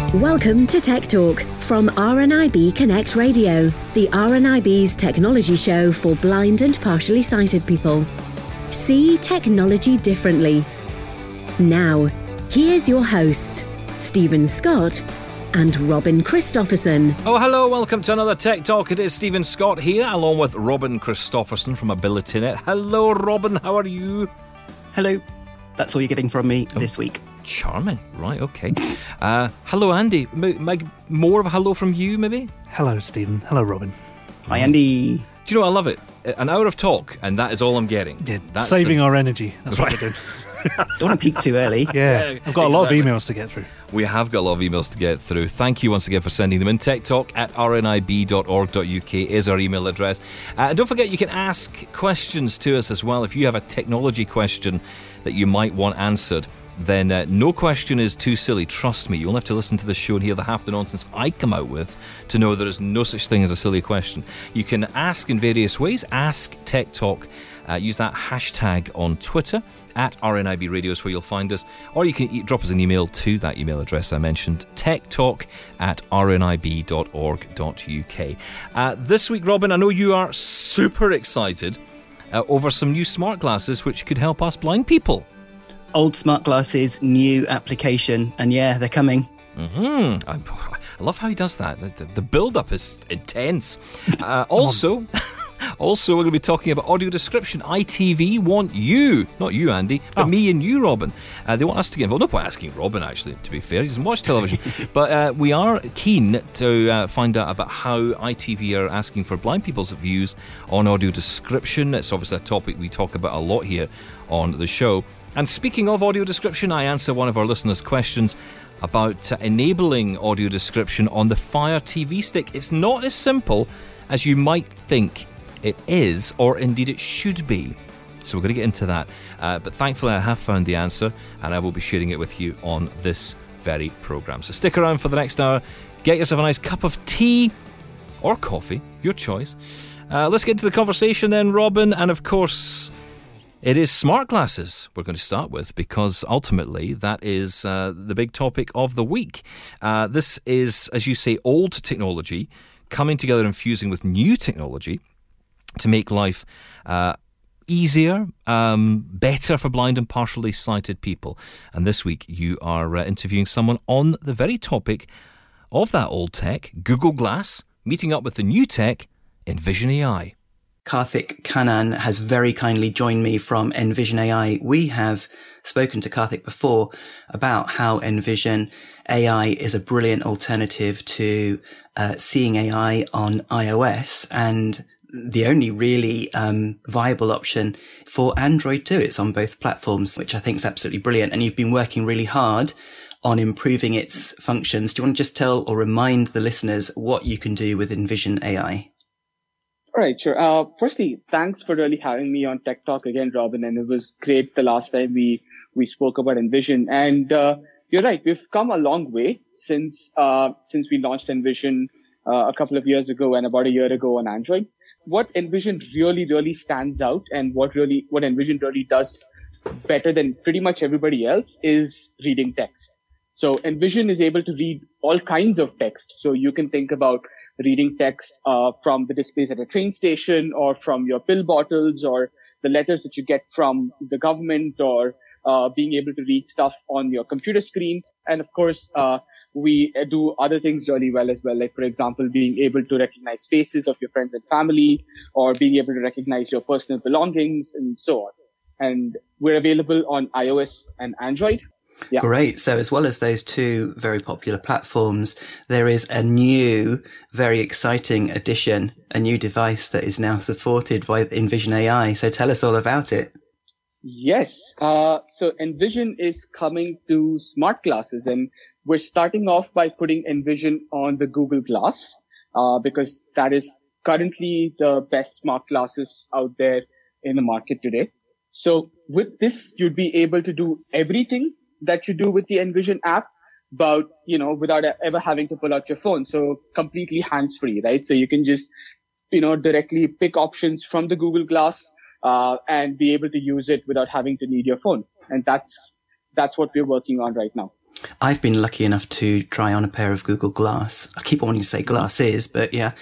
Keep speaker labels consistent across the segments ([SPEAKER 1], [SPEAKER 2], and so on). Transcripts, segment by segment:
[SPEAKER 1] Welcome to Tech Talk from RNIB Connect Radio, the RNIB's technology show for blind and partially sighted people. See technology differently. Now, here's your hosts, Stephen Scott and Robin Christopherson.
[SPEAKER 2] Oh, hello, welcome to another Tech Talk. It is Stephen Scott here, along with Robin Christopherson from AbilityNet. Hello, Robin, how are you?
[SPEAKER 3] Hello. That's all you're getting from me this week.
[SPEAKER 2] Charming. Right, okay. Hello, Andy. More of a hello from you, maybe?
[SPEAKER 4] Hello, Stephen. Hello, Robin.
[SPEAKER 3] Hi, Andy.
[SPEAKER 2] Do you know what? I love it. An hour of talk, and that is all I'm getting.
[SPEAKER 4] Yeah, saving our energy. That's what we're doing.
[SPEAKER 3] Don't want to peak too early.
[SPEAKER 4] Yeah, I've got a lot of emails to get through.
[SPEAKER 2] We have got a lot of emails to get through. Thank you once again for sending them in. techtalk@rnib.org.uk is our email address. And don't forget, you can ask questions to us as well. If you have a technology question that you might want answered, then no question is too silly. Trust me, you'll have to listen to the show and hear the half the nonsense I come out with to know there is no such thing as a silly question. You can ask in various ways. Ask Tech Talk. Use that hashtag on Twitter. At RNIB Radio is where you'll find us. Or you can drop us an email to that email address I mentioned, techtalk@rnib.org.uk. This week, Robin, I know you are super excited over some new smart glasses which could help us blind people.
[SPEAKER 3] Old smart glasses, new application, and yeah, they're coming.
[SPEAKER 2] I love how he does that. The build-up is intense. Also, we're going to be talking about audio description. ITV want you, not you, Andy, but me and you, Robin. They want us to get involved. No point asking Robin, actually, to be fair. He doesn't watch television. But we are keen to find out about how ITV are asking for blind people's views on audio description. It's obviously a topic we talk about a lot here on the show. And speaking of audio description, I answer one of our listeners' questions about enabling audio description on the Fire TV stick. It's not as simple as you might think it is, or indeed it should be. So we're going to get into that. But thankfully I have found the answer, and I will be sharing it with you on this very programme. So stick around for the next hour. Get yourself a nice cup of tea or coffee, your choice. Let's get into the conversation then, Robin. And of course, it is smart glasses we're going to start with, because ultimately that is the big topic of the week. This is, as you say, old technology coming together and fusing with new technology to make life easier, better for blind and partially sighted people. And this week you are interviewing someone on the very topic of that old tech, Google Glass, meeting up with the new tech, Envision AI.
[SPEAKER 3] Karthik Kannan has very kindly joined me from Envision AI. We have spoken to Karthik before about how Envision AI is a brilliant alternative to Seeing AI on iOS, and the only really viable option for Android too. It's on both platforms, which I think is absolutely brilliant. And you've been working really hard on improving its functions. Do you want to just tell or remind the listeners what you can do with Envision AI?
[SPEAKER 5] All right, sure. Firstly, thanks for really having me on Tech Talk again, Robin. And it was great the last time we spoke about Envision. And you're right, we've come a long way since we launched Envision a couple of years ago and about a year ago on Android. What Envision really stands out, and what Envision really does better than pretty much everybody else, is reading text. So Envision is able to read all kinds of text. So you can think about reading text from the displays at a train station, or from your pill bottles, or the letters that you get from the government, or being able to read stuff on your computer screen. And of course, we do other things really well as well, like, for example, being able to recognize faces of your friends and family, or being able to recognize your personal belongings, and so on. And we're available on iOS and Android. Yeah.
[SPEAKER 3] Great. So as well as those two very popular platforms, there is a new, very exciting addition, a new device that is now supported by Envision AI. So tell us all about it.
[SPEAKER 5] Yes. So Envision is coming to smart glasses, and we're starting off by putting Envision on the Google Glass, because that is currently the best smart glasses out there in the market today. So with this, you'd be able to do everything that you do with the Envision app, but, without ever having to pull out your phone. So completely hands-free, right? So you can just, directly pick options from the Google Glass, and be able to use it without having to need your phone. And that's what we're working on right now.
[SPEAKER 3] I've been lucky enough to try on a pair of Google Glass. I keep wanting to say glasses, but yeah.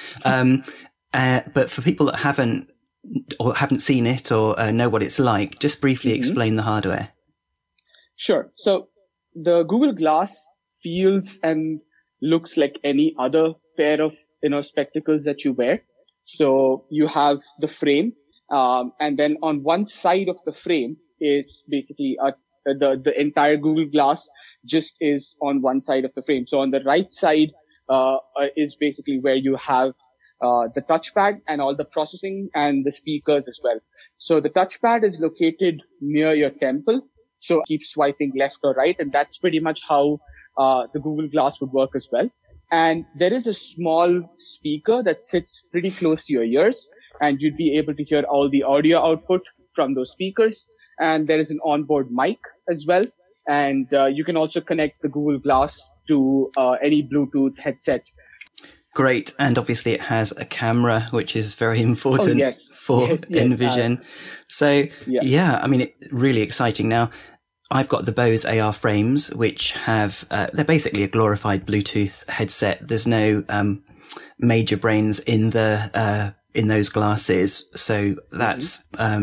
[SPEAKER 3] But for people that haven't seen it or know what it's like, just briefly explain the hardware.
[SPEAKER 5] Sure. So the Google Glass feels and looks like any other pair of, spectacles that you wear. So you have the frame, and then on one side of the frame is basically the entire Google Glass just is on one side of the frame. So on the right side is basically where you have the touchpad and all the processing and the speakers as well. So the touchpad is located near your temple. So keep swiping left or right. And that's pretty much how the Google Glass would work as well. And there is a small speaker that sits pretty close to your ears, and you'd be able to hear all the audio output from those speakers. And there is an onboard mic as well. And you can also connect the Google Glass to any Bluetooth headset.
[SPEAKER 3] Great. And obviously it has a camera, which is very important for Envision. So yeah, I mean, really exciting. Now, I've got the Bose AR frames, which have, they're basically a glorified Bluetooth headset. There's no, major brains in those glasses. So that's,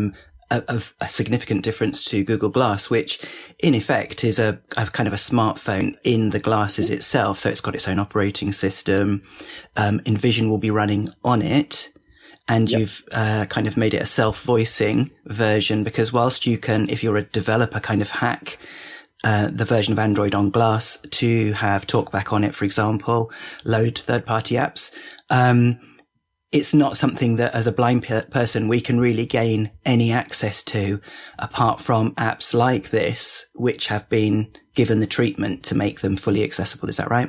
[SPEAKER 3] a significant difference to Google Glass, which in effect is a kind of a smartphone in the glasses itself. So it's got its own operating system. Envision will be running on it. And you've kind of made it a self-voicing version, because whilst you can, if you're a developer, kind of hack the version of Android on Glass to have TalkBack on it, for example, load third-party apps, it's not something that as a blind person we can really gain any access to apart from apps like this, which have been given the treatment to make them fully accessible. Is that right?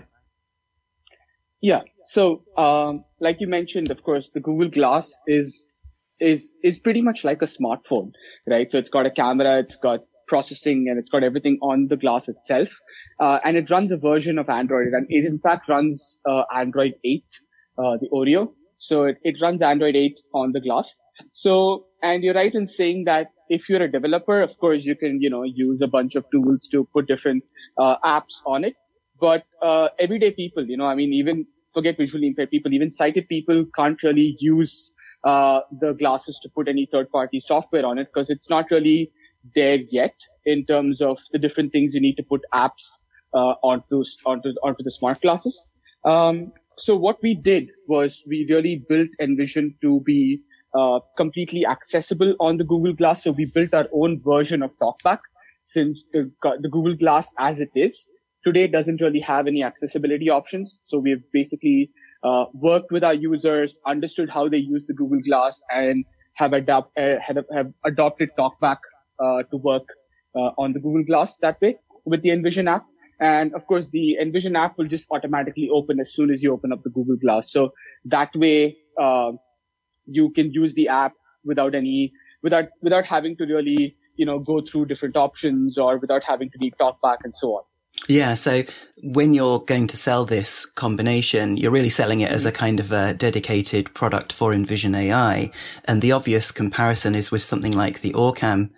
[SPEAKER 5] Yeah. So, like you mentioned, of course, the Google Glass is pretty much like a smartphone, right? So it's got a camera, it's got processing, and it's got everything on the glass itself. And it runs a version of Android, and it in fact runs, Android 8, the Oreo. So it runs Android 8 on the glass. So, and you're right in saying that if you're a developer, of course, you can, use a bunch of tools to put different, apps on it. But, everyday people, even forget visually impaired people, even sighted people can't really use, the glasses to put any third party software on it, because it's not really there yet in terms of the different things you need to put apps, onto the smart glasses. So what we did was we really built Envision to be completely accessible on the Google Glass. So we built our own version of TalkBack, since the Google Glass as it is today doesn't really have any accessibility options. So we've basically worked with our users, understood how they use the Google Glass, and have adopted TalkBack to work on the Google Glass that way with the Envision app. And of course, the Envision app will just automatically open as soon as you open up the Google Glass. So that way, you can use the app without having to really, go through different options, or without having to need TalkBack and so on.
[SPEAKER 3] Yeah. So when you're going to sell this combination, you're really selling it as a kind of a dedicated product for Envision AI. And the obvious comparison is with something like the Orcam,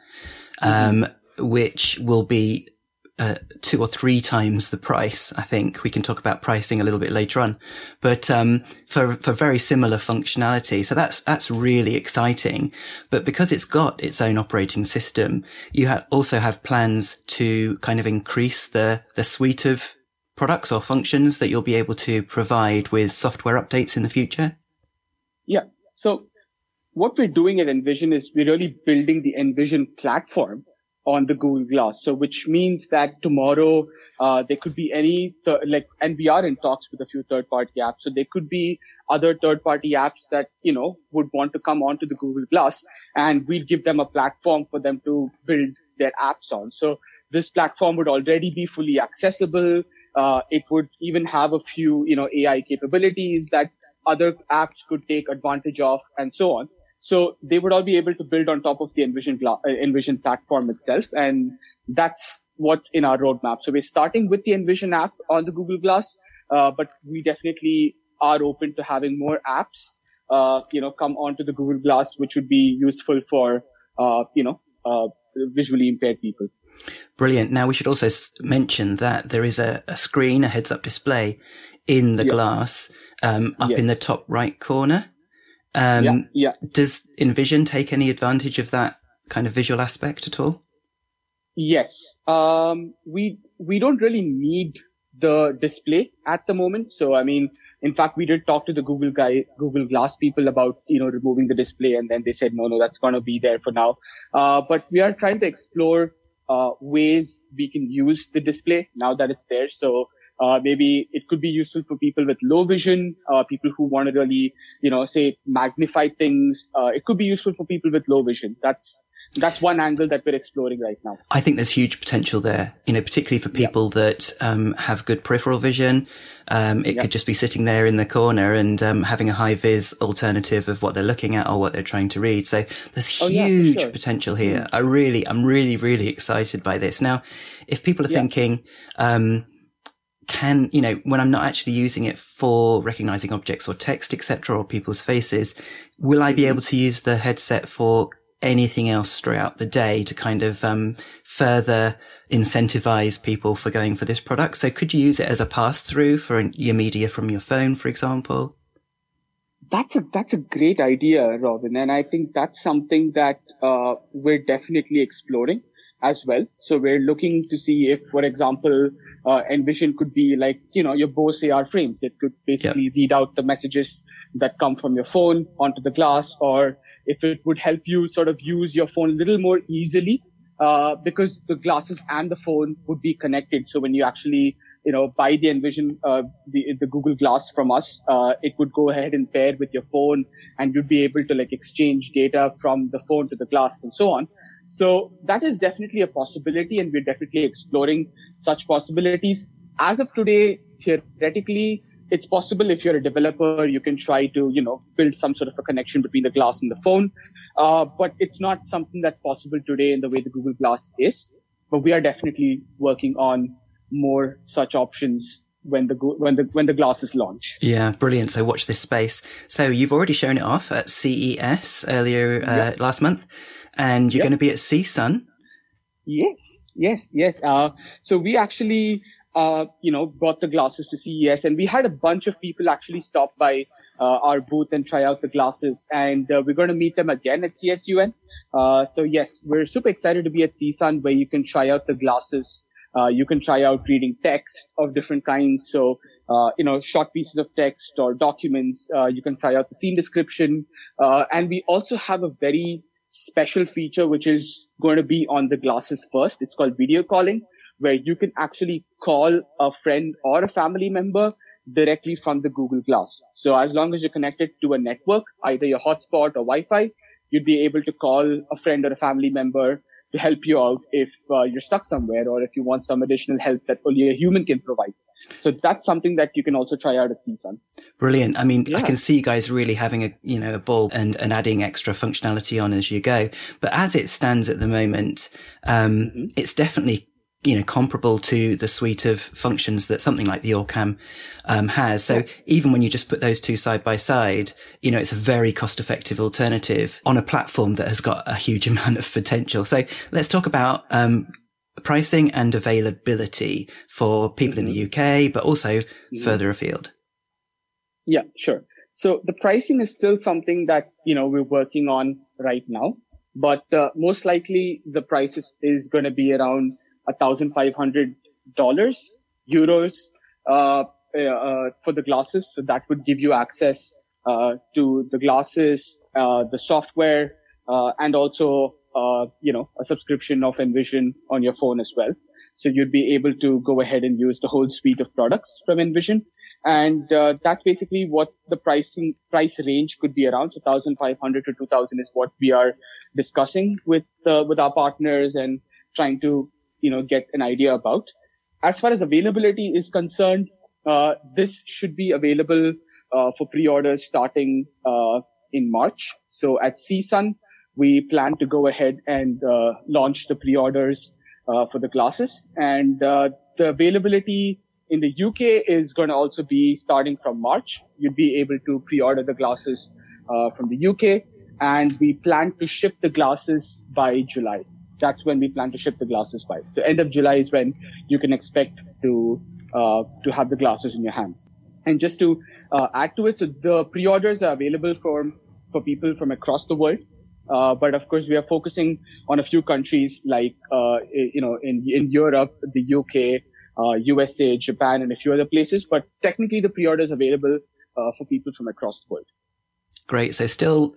[SPEAKER 3] which will be 2 or 3 times the price. I think we can talk about pricing a little bit later on, but for very similar functionality. So that's really exciting. But because it's got its own operating system, you also have plans to kind of increase the suite of products or functions that you'll be able to provide with software updates in the future.
[SPEAKER 5] Yeah. So what we're doing at Envision is we're really building the Envision platform on the Google Glass. So which means that tomorrow, there could be and we are in talks with a few third-party apps. So there could be other third-party apps that, would want to come onto the Google Glass, and we'd give them a platform for them to build their apps on. So this platform would already be fully accessible. It would even have a few, AI capabilities that other apps could take advantage of, and so on. So they would all be able to build on top of the Envision platform itself. And that's what's in our roadmap. So we're starting with the Envision app on the Google Glass, but we definitely are open to having more apps, come onto the Google Glass, which would be useful for, visually impaired people.
[SPEAKER 3] Brilliant. Now, we should also mention that there is a screen, a heads-up display in the glass up in the top right corner. Does Envision take any advantage of that kind of visual aspect at all?
[SPEAKER 5] Yes. We don't really need the display at the moment. So, I mean, in fact, we did talk to the Google Glass people about, removing the display, and then they said, no, that's going to be there for now. But we are trying to explore ways we can use the display now that it's there. So maybe it could be useful for people with low vision, people who want to really, say magnify things. It could be useful for people with low vision. That's one angle that we're exploring right now.
[SPEAKER 3] I think there's huge potential there, particularly for people that have good peripheral vision. It could just be sitting there in the corner and having a high vis alternative of what they're looking at or what they're trying to read. So there's huge potential here. I'm really, really excited by this. Now, if people are thinking, when I'm not actually using it for recognizing objects or text, etc., or people's faces, will I be able to use the headset for anything else throughout the day to kind of further incentivize people for going for this product? So could you use it as a pass-through for your media from your phone, for example?
[SPEAKER 5] That's a great idea, Robin. And I think that's something that we're definitely exploring as well. So we're looking to see if, for example, Envision could be like, your Bose AR frames. It could basically read out the messages that come from your phone onto the glass, or if it would help you sort of use your phone a little more easily, because the glasses and the phone would be connected. So when you actually, buy the Envision, the Google Glass from us, it would go ahead and pair with your phone, and you'd be able to like exchange data from the phone to the glass and so on. So that is definitely a possibility, and we're definitely exploring such possibilities. As of today, theoretically, it's possible if you're a developer, you can try to, build some sort of a connection between the glass and the phone. But it's not something that's possible today in the way the Google Glass is. But we are definitely working on more such options when the glasses launch.
[SPEAKER 3] Yeah, brilliant. So watch this space. So you've already shown it off at CES earlier last month, and you're going to be at CSUN.
[SPEAKER 5] Yes. So we actually brought the glasses to CES, and we had a bunch of people actually stop by our booth and try out the glasses, and we're going to meet them again at CSUN. So yes, we're super excited to be at CSUN, where you can try out the glasses. You can try out reading text of different kinds. So, short pieces of text or documents. You can try out the scene description. And we also have a very special feature, which is going to be on the glasses first. It's called video calling, where you can actually call a friend or a family member directly from the Google Glass. So as long as you're connected to a network, either your hotspot or Wi-Fi, you'd be able to call a friend or a family member to help you out if you're stuck somewhere, or if you want some additional help that only a human can provide. So that's something that you can also try out at CSUN.
[SPEAKER 3] Brilliant. I mean, I can see you guys really having a ball and adding extra functionality on as you go. But as it stands at the moment, it's definitely comparable to the suite of functions that something like the Allcam has. So even when you just put those two side by side, it's a very cost-effective alternative on a platform that has got a huge amount of potential. So let's talk about pricing and availability for people in the UK, but also further afield.
[SPEAKER 5] Yeah, sure. So the pricing is still something that, we're working on right now, but most likely the price is going to be around $1,500 euros for the glasses. So that would give you access to the glasses, the software, and also a subscription of Envision on your phone as well. So you'd be able to go ahead and use the whole suite of products from Envision. And that's basically what the price range could be around. So 1,500 to 2,000 is what we are discussing with our partners and trying to get an idea about. As far as availability is concerned, this should be available for pre-orders starting in March. So at CSUN, we plan to go ahead and launch the pre-orders for the glasses. And the availability in the UK is going to also be starting from March. You'd be able to pre-order the glasses from the UK, and we plan to ship the glasses by July. That's when we plan to ship the glasses by. So end of July is when you can expect to have the glasses in your hands. And just to add to it, so the pre-orders are available for people from across the world. But of course, we are focusing on a few countries like, in Europe, the UK, USA, Japan, and a few other places. But technically, the pre-order is available for people from across the world.
[SPEAKER 3] Great. So still,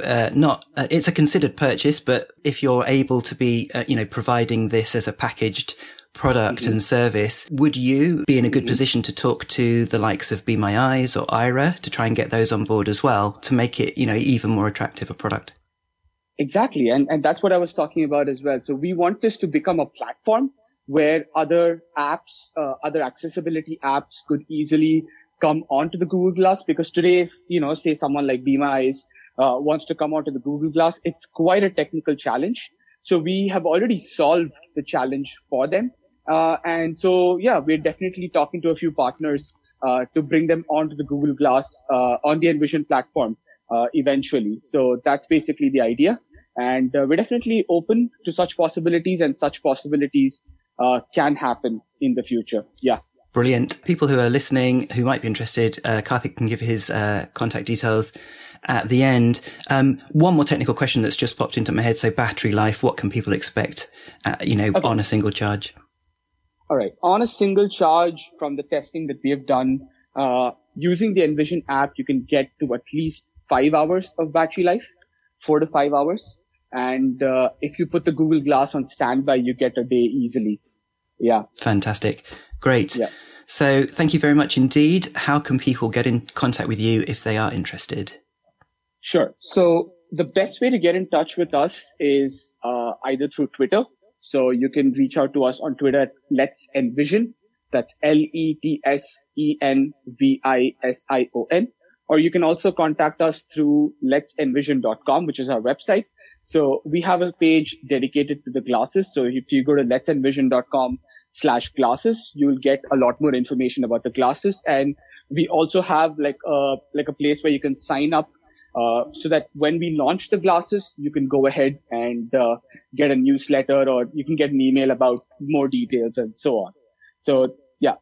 [SPEAKER 3] it's a considered purchase, but if you're able to be, providing this as a packaged product and service, would you be in a good position to talk to the likes of Be My Eyes or Aira to try and get those on board as well to make it, even more attractive a product?
[SPEAKER 5] Exactly. And that's what I was talking about as well. So we want this to become a platform where other apps, other accessibility apps could easily come onto the Google Glass, because today, say someone like Be My Eyes wants to come onto the Google Glass, it's quite a technical challenge. So we have already solved the challenge for them. And so, we're definitely talking to a few partners to bring them onto the Google Glass on the Envision platform eventually. So that's basically the idea. And we're definitely open to such possibilities, and such possibilities can happen in the future. Yeah.
[SPEAKER 3] Brilliant. People who are listening who might be interested, Karthik can give his contact details at the end. One more technical question that's just popped into my head. So battery life, what can people expect, on a single charge?
[SPEAKER 5] All right. On a single charge, from the testing that we have done, using the Envision app, you can get to at least 5 hours of battery life, 4 to 5 hours. And if you put the Google Glass on standby, you get a day easily. Yeah.
[SPEAKER 3] Fantastic. Great.
[SPEAKER 5] Yeah.
[SPEAKER 3] So thank you very much indeed. How can people get in contact with you if they are interested?
[SPEAKER 5] Sure. So the best way to get in touch with us is either through Twitter. So you can reach out to us on Twitter at Let's Envision. That's LETSENVISION. Or you can also contact us through letsenvision.com, which is our website. So we have a page dedicated to the glasses. So if you go to letsenvision.com/glasses, you will get a lot more information about the glasses. And we also have like a place where you can sign up, so that when we launch the glasses, you can go ahead and get a newsletter, or you can get an email about more details and so on. So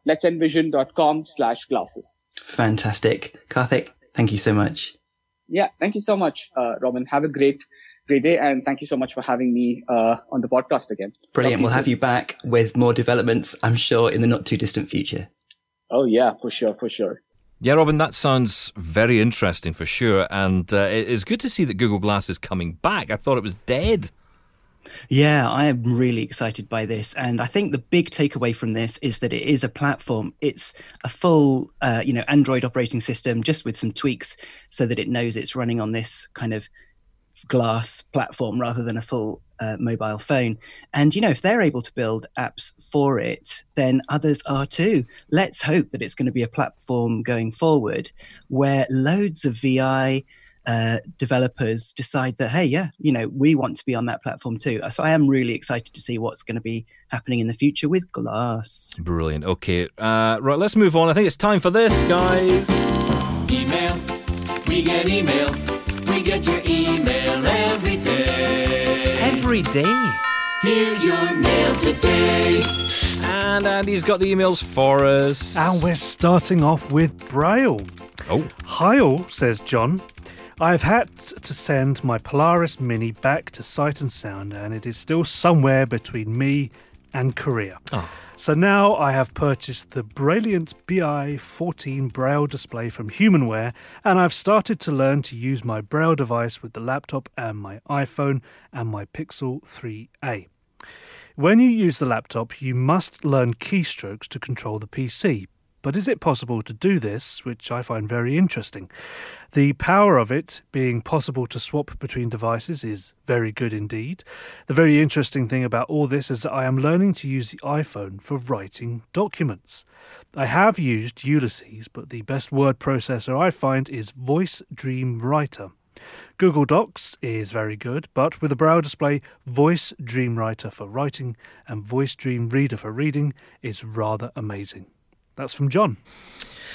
[SPEAKER 5] letsenvision.com/glasses.
[SPEAKER 3] Fantastic. Karthik, thank you so much.
[SPEAKER 5] Yeah, thank you so much, Robin. Have a great day, and thank you so much for having me on the podcast again.
[SPEAKER 3] Brilliant. We'll have you back with more developments, I'm sure, in the not too distant future.
[SPEAKER 5] Oh, yeah, for sure.
[SPEAKER 2] Yeah, Robin, that sounds very interesting for sure. And it's good to see that Google Glass is coming back. I thought it was dead.
[SPEAKER 3] Yeah, I am really excited by this. And I think the big takeaway from this is that it is a platform. It's a full, Android operating system, just with some tweaks so that it knows it's running on this kind of glass platform rather than a full mobile phone. And, if they're able to build apps for it, then others are too. Let's hope that it's going to be a platform going forward where loads of VI developers decide that, hey, we want to be on that platform too. So I am really excited to see what's going to be happening in the future with Glass.
[SPEAKER 2] Brilliant. Okay. Right, let's move on. I think it's time for this, guys.
[SPEAKER 6] Email. We get email. We get your email every day.
[SPEAKER 2] Every day?
[SPEAKER 6] Here's your mail today.
[SPEAKER 2] And Andy's got the emails for us.
[SPEAKER 4] And we're starting off with Braille.
[SPEAKER 2] Oh.
[SPEAKER 4] Hi all, says John. I've had to send my Polaris Mini back to Sight and Sound, and it is still somewhere between me and Korea.
[SPEAKER 2] Oh.
[SPEAKER 4] So now I have purchased the Brilliant BI14 Braille display from Humanware, and I've started to learn to use my Braille device with the laptop and my iPhone and my Pixel 3a. When you use the laptop, you must learn keystrokes to control the PC. But is it possible to do this, which I find very interesting? The power of it being possible to swap between devices is very good indeed. The very interesting thing about all this is that I am learning to use the iPhone for writing documents. I have used Ulysses, but the best word processor I find is Voice Dream Writer. Google Docs is very good, but with a Braille display, Voice Dream Writer for writing and Voice Dream Reader for reading is rather amazing. That's from John.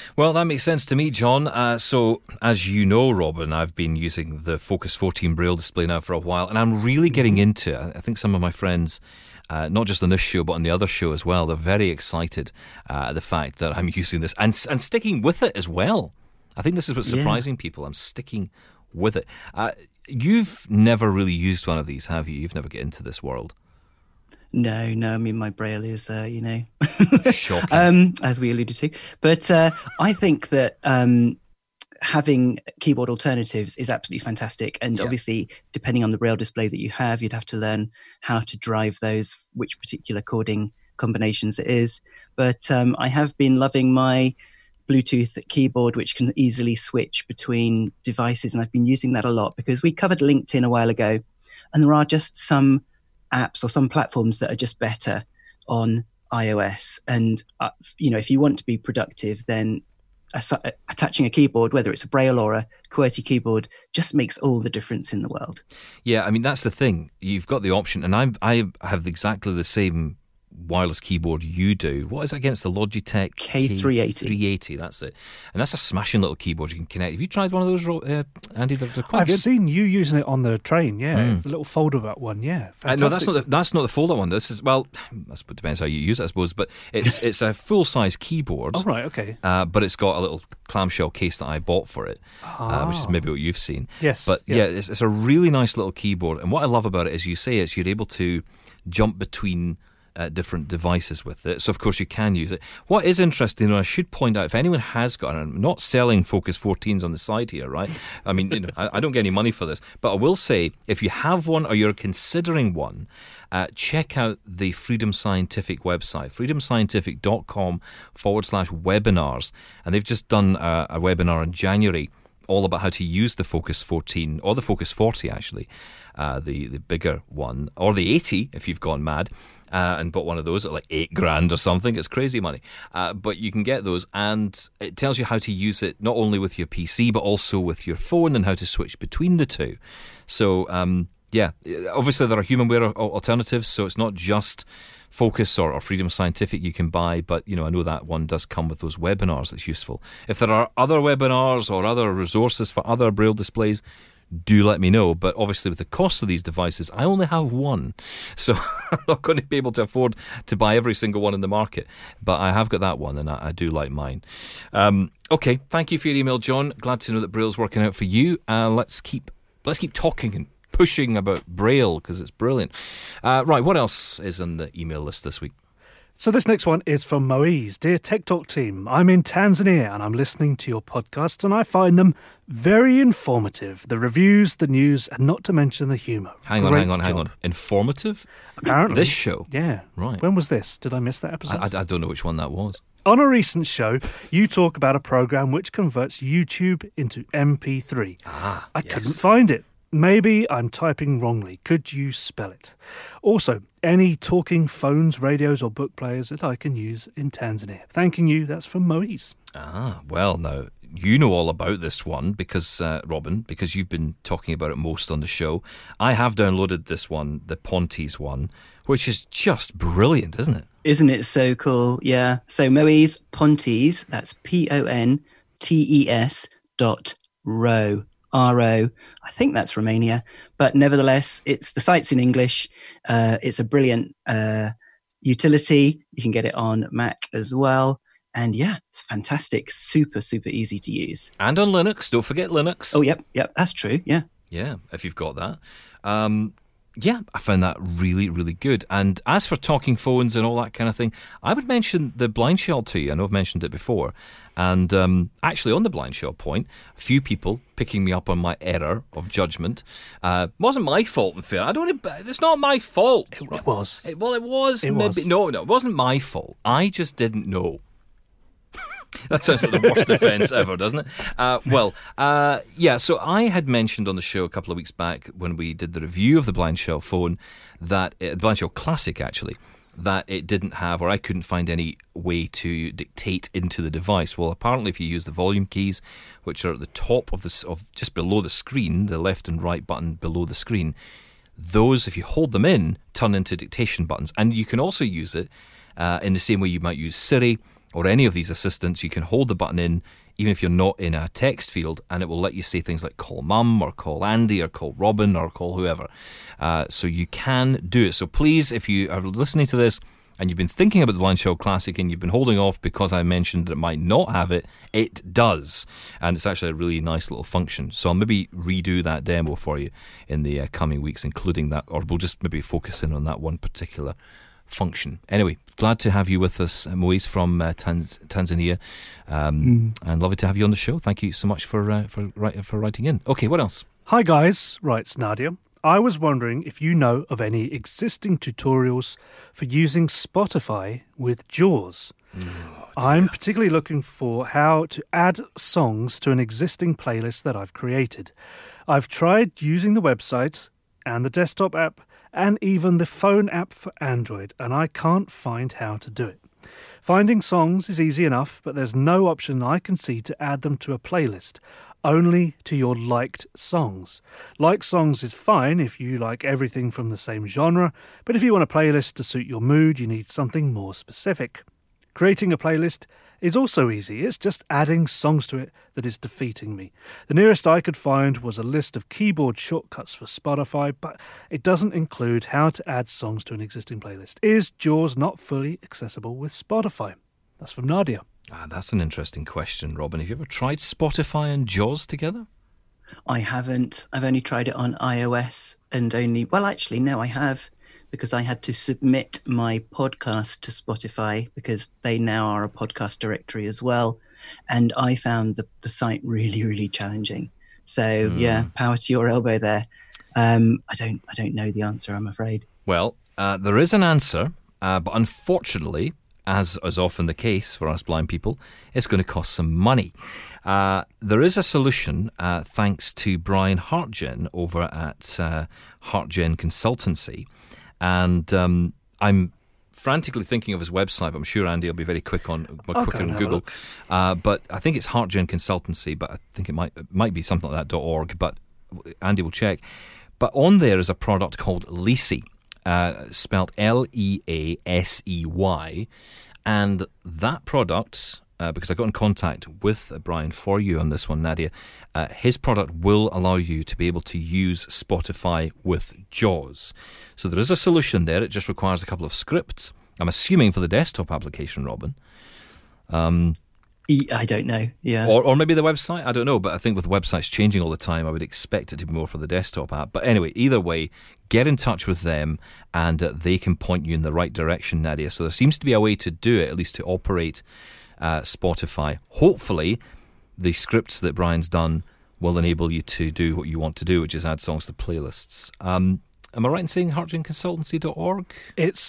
[SPEAKER 2] Well, that makes sense to me, John. So, as you know, Robin, I've been using the Focus 14 Braille display now for a while, and I'm really getting into it. I think some of my friends, not just on this show, but on the other show as well, they're very excited at the fact that I'm using this and sticking with it as well. I think this is what's surprising people. I'm sticking with it. You've never really used one of these, have you? You've never get into this world.
[SPEAKER 3] No. I mean, my Braille is,
[SPEAKER 2] Shocking.
[SPEAKER 3] as we alluded to. But I think that having keyboard alternatives is absolutely fantastic. And obviously, depending on the Braille display that you have, you'd have to learn how to drive those, which particular chording combinations it is. But I have been loving my Bluetooth keyboard, which can easily switch between devices. And I've been using that a lot because we covered LinkedIn a while ago. And there are just some apps or some platforms that are just better on iOS. And, if you want to be productive, then attaching a keyboard, whether it's a Braille or a QWERTY keyboard, just makes all the difference in the world. Yeah,
[SPEAKER 2] I mean, that's the thing. You've got the option, and I have exactly the same wireless keyboard you do. What is it against the Logitech
[SPEAKER 3] K380?
[SPEAKER 2] K380, that's it. And that's a smashing little keyboard you can connect. Have you tried one of those, Andy? They're quite
[SPEAKER 4] I've
[SPEAKER 2] good.
[SPEAKER 4] seen you using it on the train, the little fold-up one,
[SPEAKER 2] No, that's not the fold-up one. This is, well, it depends how you use it, I suppose, but it's a full-size keyboard.
[SPEAKER 4] Oh, right, okay.
[SPEAKER 2] But it's got a little clamshell case that I bought for it, which is maybe what you've seen.
[SPEAKER 4] Yes.
[SPEAKER 2] But it's a really nice little keyboard. And what I love about it is you're able to jump between different devices with it. So, of course, you can use it. What is interesting, and I should point out, if anyone has got, and I'm not selling Focus 14s on the side here, right? I mean, I don't get any money for this, but I will say, if you have one or you're considering one, check out the Freedom Scientific website, freedomscientific.com/webinars. And they've just done a webinar in January all about how to use the Focus 14, or the Focus 40, actually, the bigger one, or the 80 if you've gone mad and bought one of those at like $8,000 or something. It's crazy money. But you can get those, and it tells you how to use it not only with your PC, but also with your phone, and how to switch between the two. So, obviously there are HumanWare alternatives, so it's not just Focus or Freedom Scientific you can buy, but I know that one does come with those webinars. That's useful. If there are other webinars or other resources for other Braille displays, do let me know. But obviously with the cost of these devices, I only have one, so I'm not going to be able to afford to buy every single one in the market, but I have got that one, and I do like mine. Okay, thank you for your email, John. Glad to know that Braille's working out for you. Let's keep talking and pushing about Braille, because it's brilliant. Right, what else is on the email list this week?
[SPEAKER 4] So this next one is from Moise. Dear Tech Talk team, I'm in Tanzania and I'm listening to your podcasts, and I find them very informative. The reviews, the news, and not to mention the humour.
[SPEAKER 2] Hang on. Informative?
[SPEAKER 4] Apparently.
[SPEAKER 2] This show?
[SPEAKER 4] Yeah.
[SPEAKER 2] Right.
[SPEAKER 4] When was this? Did I miss that episode?
[SPEAKER 2] I don't know which one that was.
[SPEAKER 4] On a recent show, you talk about a program which converts YouTube into MP3. I couldn't find it. Maybe I'm typing wrongly. Could you spell it? Also, any talking phones, radios or book players that I can use in Tanzania. Thanking you. That's from Moise.
[SPEAKER 2] Well, now, you know all about this one because, Robin, because you've been talking about it most on the show. I have downloaded this one, the Pontes one, which is just brilliant, isn't it?
[SPEAKER 3] Isn't it so cool? Yeah. So Moise Pontes, that's PONTES.ro. RO. I think that's Romania, but nevertheless, the site's in English. It's a brilliant utility. You can get it on Mac as well. And yeah, it's fantastic. Super, super easy to use.
[SPEAKER 2] And on Linux. Don't forget Linux.
[SPEAKER 3] Oh, yep. That's true. Yeah.
[SPEAKER 2] Yeah, if you've got that. Yeah, I found that really, really good. And as for talking phones and all that kind of thing, I would mention the Blind Shell to you. I know I've mentioned it before. And actually, on the Blind Shell point, a few people picking me up on my error of judgment. Wasn't my fault, in fair. It's not my fault.
[SPEAKER 4] It was.
[SPEAKER 2] It was.
[SPEAKER 4] It was.
[SPEAKER 2] No, it wasn't my fault. I just didn't know. That sounds like the worst offence ever, doesn't it? So I had mentioned on the show a couple of weeks back when we did the review of the Blind Shell phone, that Blind Shell Classic, actually, that it didn't have, or I couldn't find any way to dictate into the device. Well, apparently if you use the volume keys, which are at the top of just below the screen, the left and right button below the screen, those, if you hold them in, turn into dictation buttons. And you can also use it in the same way you might use Siri or any of these assistants, you can hold the button in even if you're not in a text field, and it will let you say things like call mum or call Andy or call Robin or call whoever. So you can do it. So please, if you are listening to this and you've been thinking about the Blind Shell Classic and you've been holding off because I mentioned that it might not have it, it does. And it's actually a really nice little function. So I'll maybe redo that demo for you in the coming weeks, including that, or we'll just maybe focus in on that one particular function. Anyway, glad to have you with us, Moise from Tanzania, and lovely to have you on the show. Thank you so much for writing in. Okay, what else?
[SPEAKER 4] Hi guys, writes Nadia. I was wondering if you know of any existing tutorials for using Spotify with JAWS. I'm particularly looking for how to add songs to an existing playlist that I've created. I've tried using the website and the desktop app and even the phone app for Android, and I can't find how to do it. Finding songs is easy enough, but there's no option I can see to add them to a playlist, only to your liked songs. Liked songs is fine if you like everything from the same genre, but if you want a playlist to suit your mood, you need something more specific. Creating a playlist is also easy. It's just adding songs to it that is defeating me. The nearest I could find was a list of keyboard shortcuts for Spotify, but it doesn't include how to add songs to an existing playlist. Is JAWS not fully accessible with Spotify? That's from Nadia.
[SPEAKER 2] That's an interesting question, Robin. Have you ever tried Spotify and JAWS together?
[SPEAKER 3] I haven't. I've only tried it on iOS and I have, because I had to submit my podcast to Spotify because they now are a podcast directory as well. And I found the site really, really challenging. So yeah, power to your elbow there. I don't know the answer, I'm afraid.
[SPEAKER 2] Well, there is an answer, but unfortunately, as is often the case for us blind people, it's going to cost some money. There is a solution thanks to Brian Hartgen over at Hartgen Consultancy. And I'm frantically thinking of his website, but I'm sure Andy will be very quicker on Google. But I think it's Hartgen Consultancy, but I think it might be something like that .org. But Andy will check. But on there is a product called Leasey, spelled Leasey, and that product. Because I got in contact with Brian for you on this one, Nadia, his product will allow you to be able to use Spotify with JAWS. So there is a solution there. It just requires a couple of scripts. I'm assuming for the desktop application, Robin.
[SPEAKER 3] I don't know, yeah.
[SPEAKER 2] Or maybe the website, I don't know. But I think with websites changing all the time, I would expect it to be more for the desktop app. But anyway, either way, get in touch with them and they can point you in the right direction, Nadia. So there seems to be a way to do it, at least to operate Spotify. Hopefully the scripts that Brian's done will enable you to do what you want to do, which is add songs to playlists. Am I right in saying hartgenconsultancy.org?
[SPEAKER 4] It's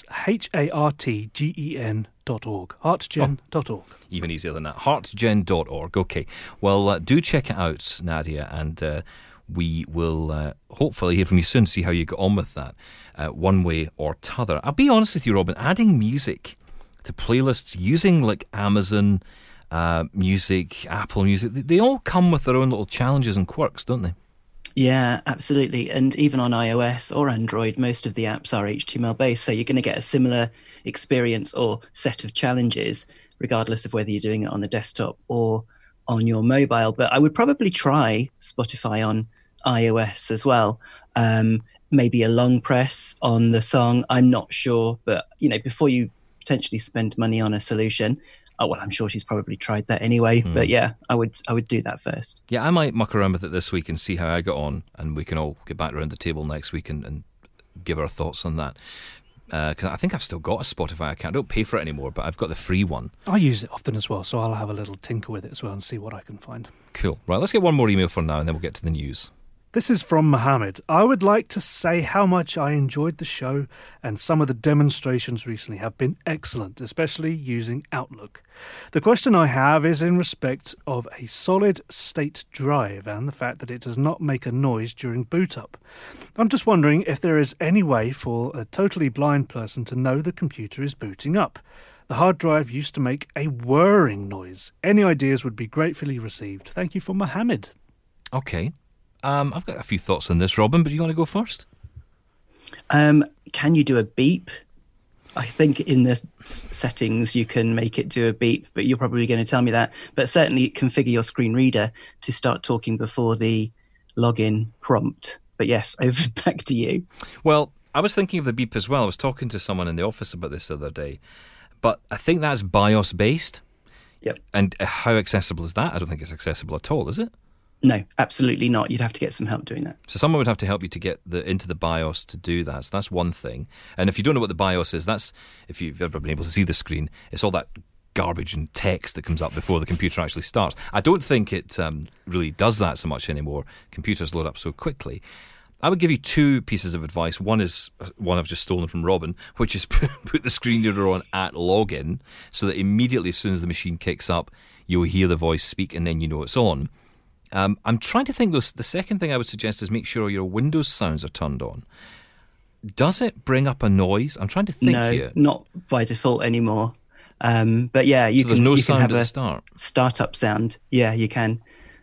[SPEAKER 4] HARTGEN.org. Hartgen.org.
[SPEAKER 2] Even easier than that. Hartgen.org. Okay. Well, do check it out, Nadia, and we will hopefully hear from you soon to see how you get on with that one way or t'other. I'll be honest with you, Robin, adding music to playlists using like Amazon Music, Apple Music, they all come with their own little challenges and quirks, don't they?
[SPEAKER 3] Yeah, absolutely. And even on iOS or Android, most of the apps are HTML based. So you're going to get a similar experience or set of challenges, regardless of whether you're doing it on the desktop or on your mobile. But I would probably try Spotify on iOS as well. Maybe a long press on the song. I'm not sure. But, before you potentially spend money on a solution. I'm sure she's probably tried that anyway. But yeah, I would do that first.
[SPEAKER 2] Yeah, I might muck around with it this week and see how I got on, and we can all get back around the table next week and give our thoughts on that. Because I think I've still got a Spotify account. I don't pay for it anymore, but I've got the free one.
[SPEAKER 4] I use it often as well, so I'll have a little tinker with it as well and see what I can find.
[SPEAKER 2] Cool. Right, let's get one more email for now, and then we'll get to the news.
[SPEAKER 4] This is from Mohammed. I would like to say how much I enjoyed the show, and some of the demonstrations recently have been excellent, especially using Outlook. The question I have is in respect of a solid-state drive and the fact that it does not make a noise during boot up. I'm just wondering if there is any way for a totally blind person to know the computer is booting up. The hard drive used to make a whirring noise. Any ideas would be gratefully received. Thank you for Mohammed.
[SPEAKER 2] Okay. I've got a few thoughts on this, Robin, but do you want to go first?
[SPEAKER 3] Can you do a beep I think in the settings you can make it do a beep, but you're probably going to tell me that. But certainly configure your screen reader to start talking before the login prompt. But yes, over back to you.
[SPEAKER 2] Well, I was thinking of the beep as well. I was talking to someone in the office about this the other day, but I think that's BIOS based.
[SPEAKER 3] Yep.
[SPEAKER 2] And how accessible is that? I don't think it's accessible at all, is it?
[SPEAKER 3] No, absolutely not. You'd have to get some help doing that.
[SPEAKER 2] So someone would have to help you to get into the BIOS to do that. So that's one thing. And if you don't know what the BIOS is, that's, if you've ever been able to see the screen, it's all that garbage and text that comes up before the computer actually starts. I don't think it really does that so much anymore. Computers load up so quickly. I would give you two pieces of advice. One is one I've just stolen from Robin, which is put the screen reader on at login so that immediately as soon as the machine kicks up, you'll hear the voice speak and then you know it's on. I'm trying to think, though, the second thing I would suggest is make sure your Windows sounds are turned on. Does it bring up a noise? I'm trying to think here.
[SPEAKER 3] No, not by default anymore. But yeah, you
[SPEAKER 2] can
[SPEAKER 3] have
[SPEAKER 2] at the
[SPEAKER 3] a startup sound. Yeah, you can.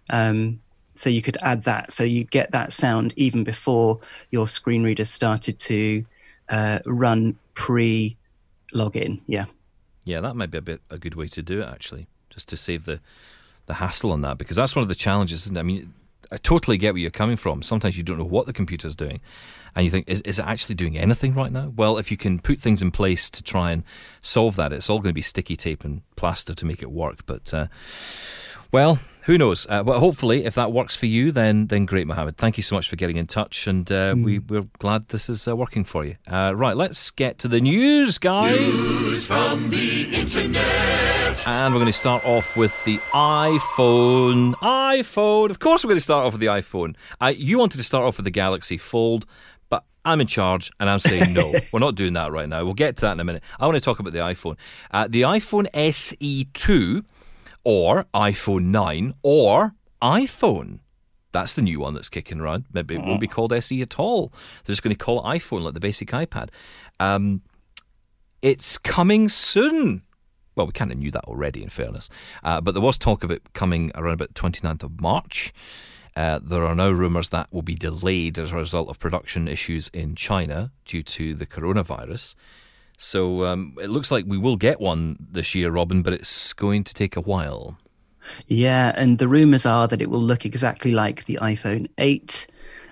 [SPEAKER 3] So you could add that. So you get that sound even before your screen reader started to run pre-login. Yeah.
[SPEAKER 2] Yeah, that might be a good way to do it, actually, just to save the hassle on that, because that's one of the challenges, isn't it? I mean, I totally get where you're coming from. Sometimes you don't know what the computer's doing, and you think, is it actually doing anything right now? Well, if you can put things in place to try and solve that, it's all going to be sticky tape and plaster to make it work. But, well, who knows? But hopefully, if that works for you, then great, Mohammed. Thank you so much for getting in touch, and we're glad this is working for you. Right, let's get to the news, guys.
[SPEAKER 6] News from the internet.
[SPEAKER 2] And we're going to start off with the iPhone. Of course we're going to start off with the iPhone. You wanted to start off with the Galaxy Fold, but I'm in charge, and I'm saying no. We're not doing that right now. We'll get to that in a minute. I want to talk about the iPhone. The iPhone SE2, or iPhone 9, or iPhone. That's the new one that's kicking around. Maybe it won't be called SE at all. They're just going to call it iPhone, like the basic iPad. It's coming soon. Well, we kind of knew that already, in fairness. But there was talk of it coming around about the 29th of March. There are now rumours that will be delayed as a result of production issues in China due to the coronavirus. So it looks like we will get one this year, Robin, but it's going to take a while.
[SPEAKER 3] Yeah, and the rumours are that it will look exactly like the iPhone 8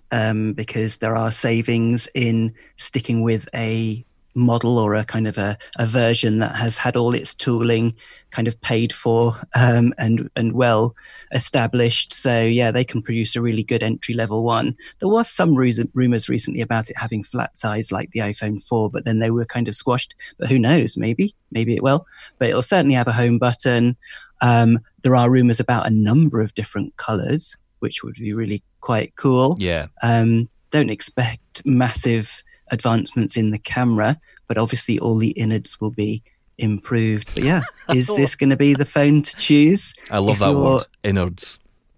[SPEAKER 3] because there are savings in sticking with a model or a kind of a version that has had all its tooling kind of paid for and well established. So yeah, they can produce a really good entry level one. There was some rumors recently about it having flat size like the iPhone 4, but then they were kind of squashed. But who knows? Maybe it will. But it'll certainly have a home button. There are rumors about a number of different colors, which would be really quite cool.
[SPEAKER 2] Yeah.
[SPEAKER 3] Don't expect massive advancements in the camera, but obviously all the innards will be improved. But yeah, is this going to be the phone to choose?
[SPEAKER 2] I love that word, innards.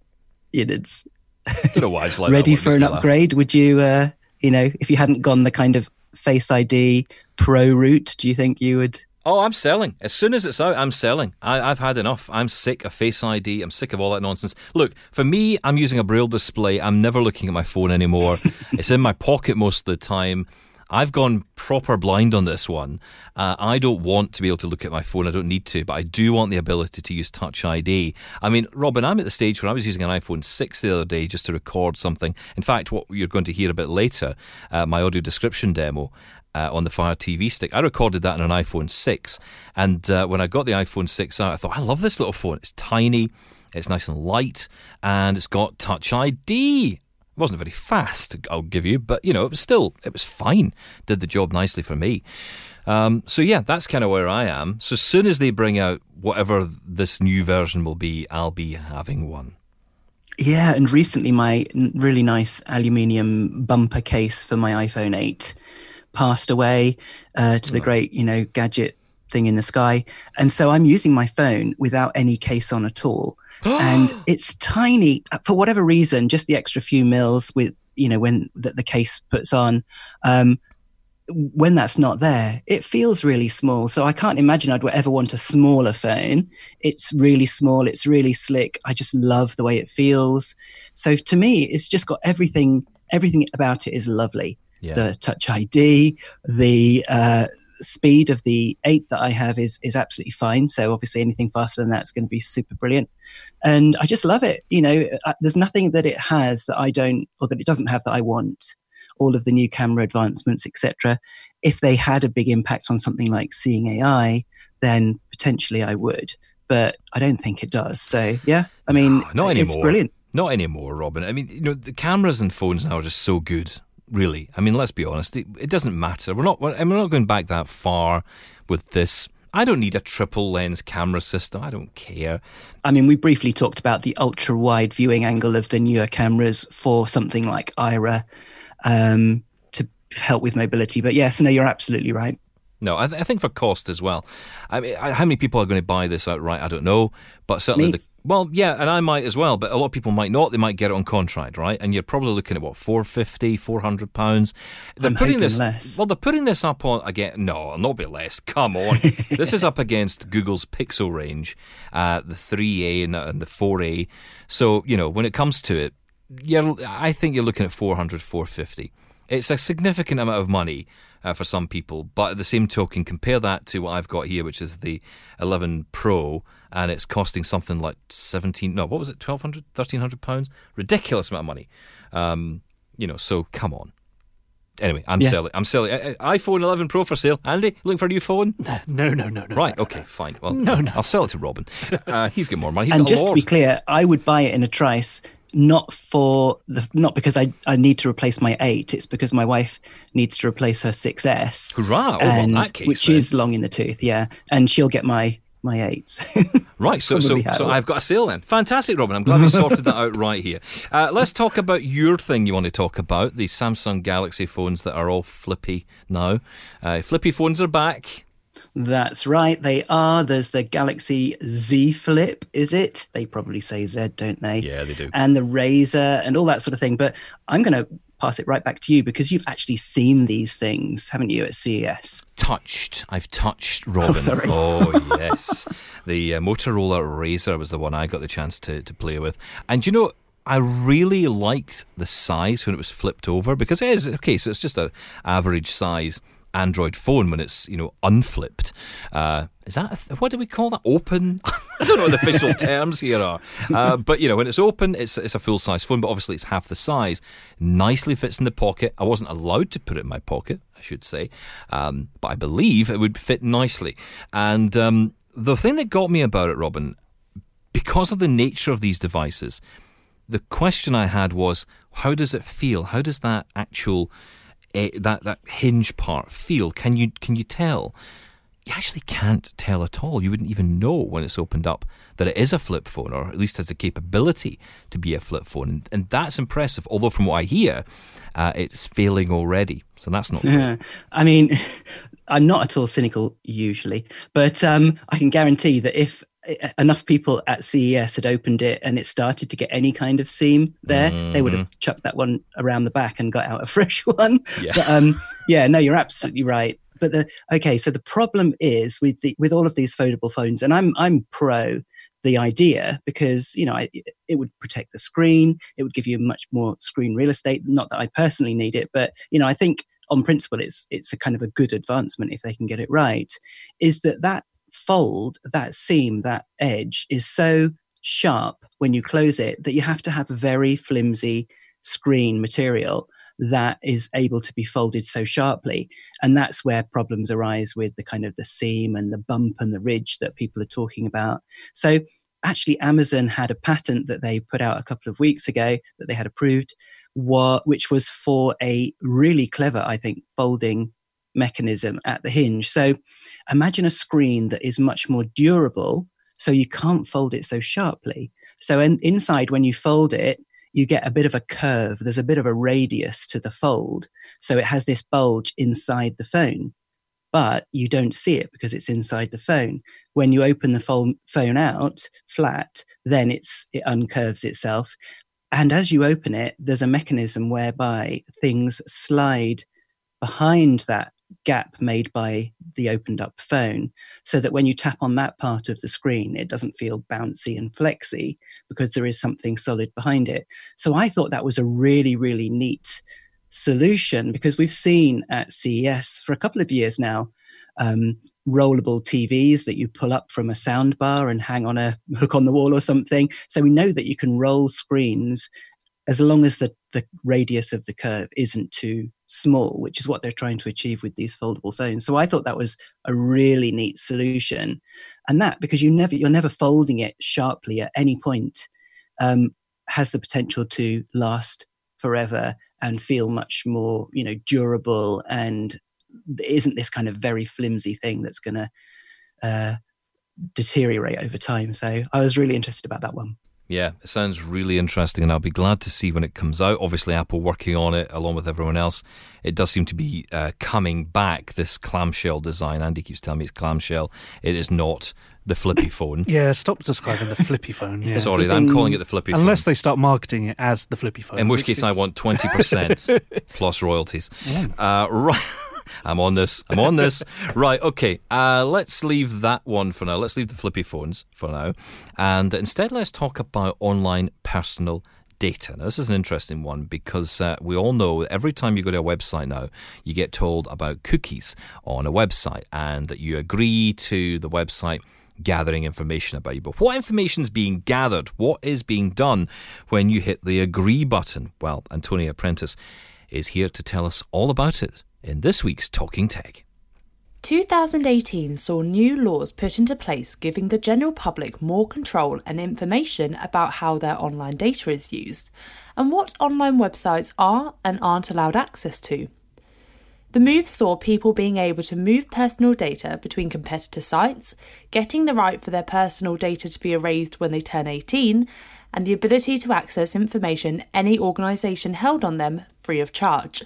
[SPEAKER 3] Innards.
[SPEAKER 2] I don't know why I just like
[SPEAKER 3] ready
[SPEAKER 2] that
[SPEAKER 3] for an upgrade? Would you, if you hadn't gone the kind of Face ID Pro route, do you think you would?
[SPEAKER 2] Oh, I'm selling. As soon as it's out, I'm selling. I've had enough. I'm sick of Face ID. I'm sick of all that nonsense. Look, for me, I'm using a Braille display. I'm never looking at my phone anymore. It's in my pocket most of the time. I've gone proper blind on this one. I don't want to be able to look at my phone. I don't need to, but I do want the ability to use Touch ID. I mean, Robin, I'm at the stage where I was using an iPhone 6 the other day just to record something. In fact, what you're going to hear a bit later, my audio description demo, on the Fire TV stick. I recorded that on an iPhone 6, and when I got the iPhone 6 out, I thought, I love this little phone. It's tiny, it's nice and light, and it's got Touch ID. It wasn't very fast, I'll give you, but, it was fine. Did the job nicely for me. So, yeah, that's kind of where I am. So as soon as they bring out whatever this new version will be, I'll be having one.
[SPEAKER 3] Yeah, and recently my really nice aluminium bumper case for my iPhone 8 passed away to the great, gadget thing in the sky. And so I'm using my phone without any case on at all. And it's tiny for whatever reason, just the extra few mils with, when the case puts on. When that's not there, it feels really small. So I can't imagine I'd ever want a smaller phone. It's really small. It's really slick. I just love the way it feels. So to me, it's just got everything about it is lovely.
[SPEAKER 2] Yeah.
[SPEAKER 3] The Touch ID, the speed of the 8 that I have is absolutely fine. So obviously anything faster than that is going to be super brilliant. And I just love it. There's nothing that it has that I don't, or that it doesn't have that I want. All of the new camera advancements, etc. If they had a big impact on something like Seeing AI, then potentially I would. But I don't think it does. So, yeah, I mean,
[SPEAKER 2] not
[SPEAKER 3] it's
[SPEAKER 2] anymore.
[SPEAKER 3] brilliant.
[SPEAKER 2] Not anymore, Robin. I mean, the cameras and phones now are just so good, really. I mean, let's be honest. It doesn't matter. We're not going back that far with this. I don't need a triple lens camera system. I don't care.
[SPEAKER 3] I mean, we briefly talked about the ultra wide viewing angle of the newer cameras for something like Ira to help with mobility. But yes, no, you're absolutely right.
[SPEAKER 2] No, I think for cost as well. I mean, how many people are going to buy this outright? I don't know, but certainly and I might as well. But a lot of people might not. They might get it on contract, right? And you're probably looking at £450, £400. They're putting this
[SPEAKER 3] less.
[SPEAKER 2] Well, they're putting this up on again. No, not be less. Come on, this is up against Google's Pixel range, the 3A and the 4A. So when it comes to it, I think you're looking at £400, £450. It's a significant amount of money for some people, but at the same token, compare that to what I've got here, which is the 11 Pro, and it's costing something like £1,200, £1,300? Ridiculous amount of money. So come on. Anyway, I'm selling. iPhone 11 Pro for sale. Andy, looking for a new phone?
[SPEAKER 4] No.
[SPEAKER 2] Right, okay, fine. Well,
[SPEAKER 4] no.
[SPEAKER 2] I'll sell it to Robin. He's got more money.
[SPEAKER 3] And just to be clear, I would buy it in a trice. Not because I need to replace my 8. It's because my wife needs to replace her 6S.
[SPEAKER 2] Hurrah! In that case,
[SPEAKER 3] which is long in the tooth, yeah. And she'll get my 8s.
[SPEAKER 2] Right, so I've got a sale then. Fantastic, Robin. I'm glad we sorted that out right here. Let's talk about your thing you want to talk about, the Samsung Galaxy phones that are all flippy now. Flippy phones are back.
[SPEAKER 3] That's right, they are. There's the Galaxy Z Flip, is it? They probably say Z, don't they?
[SPEAKER 2] Yeah, they do.
[SPEAKER 3] And the Razr and all that sort of thing. But I'm going to pass it right back to you because you've actually seen these things, haven't you, at CES?
[SPEAKER 2] I've touched, Robin.
[SPEAKER 3] Oh, sorry.
[SPEAKER 2] Oh, yes. The Motorola Razr was the one I got the chance to play with. And I really liked the size when it was flipped over because it is, okay, so it's just an average size Android phone when it's unflipped. Is that what do we call that? Open? I don't know what the official terms here are. But when it's open, it's a full size phone. But obviously, it's half the size. Nicely fits in the pocket. I wasn't allowed to put it in my pocket, I should say, but I believe it would fit nicely. And the thing that got me about it, Robin, because of the nature of these devices, the question I had was, how does it feel? How does that actual that hinge part feel? Can you tell? You actually can't tell at all. You wouldn't even know when it's opened up that it is a flip phone, or at least has the capability to be a flip phone, and that's impressive. Although from what I hear, it's failing already, so that's not great.
[SPEAKER 3] I mean, I'm not at all cynical usually, but I can guarantee that if enough people at CES had opened it and it started to get any kind of seam there, they would have chucked that one around the back and got out a fresh one. Yeah. But no, you're absolutely right. But so the problem is with all of these foldable phones, and I'm pro the idea because it would protect the screen, it would give you much more screen real estate. Not that I personally need it, but I think on principle it's a kind of a good advancement if they can get it right. Is that fold, that seam, that edge is so sharp when you close it that you have to have a very flimsy screen material that is able to be folded so sharply. And that's where problems arise with the kind of the seam and the bump and the ridge that people are talking about. So actually Amazon had a patent that they put out a couple of weeks ago that they had approved, which was for a really clever, I think, folding mechanism at the hinge. So imagine a screen that is much more durable, so you can't fold it so sharply. So inside, when you fold it, you get a bit of a curve. There's a bit of a radius to the fold. So it has this bulge inside the phone, but you don't see it because it's inside the phone. When you open the phone out flat, then it uncurves itself. And as you open it, there's a mechanism whereby things slide behind that gap made by the opened up phone, so that when you tap on that part of the screen, it doesn't feel bouncy and flexy because there is something solid behind it. So I thought that was a really, really neat solution, because we've seen at CES for a couple of years now rollable TVs that you pull up from a sound bar and hang on a hook on the wall or something. So we know that you can roll screens as long as the radius of the curve isn't too small, which is what they're trying to achieve with these foldable phones. So I thought that was a really neat solution. And that, because you're never folding it sharply at any point, has the potential to last forever and feel much more, durable, and isn't this kind of very flimsy thing that's going to deteriorate over time. So I was really interested about that one.
[SPEAKER 2] Yeah, it sounds really interesting, and I'll be glad to see when it comes out. Obviously, Apple working on it along with everyone else. It does seem to be coming back, this clamshell design. Andy keeps telling me it's clamshell. It is not the flippy phone.
[SPEAKER 4] Yeah, stop describing the flippy phone. Yeah.
[SPEAKER 2] Sorry, I'm calling it the flippy phone.
[SPEAKER 4] Unless they start marketing it as the flippy phone.
[SPEAKER 2] In which case I want 20% plus royalties. Yeah. Right. I'm on this. Right, okay. Let's leave that one for now. Let's leave the flippy phones for now. And instead, let's talk about online personal data. Now, this is an interesting one because we all know every time you go to a website now, you get told about cookies on a website and that you agree to the website gathering information about you. But what information is being gathered? What is being done when you hit the agree button? Well, Antonia Prentice is here to tell us all about it in this week's Talking Tech.
[SPEAKER 7] 2018 saw new laws put into place giving the general public more control and information about how their online data is used and what online websites are and aren't allowed access to. The move saw people being able to move personal data between competitor sites, getting the right for their personal data to be erased when they turn 18, and the ability to access information any organisation held on them free of charge.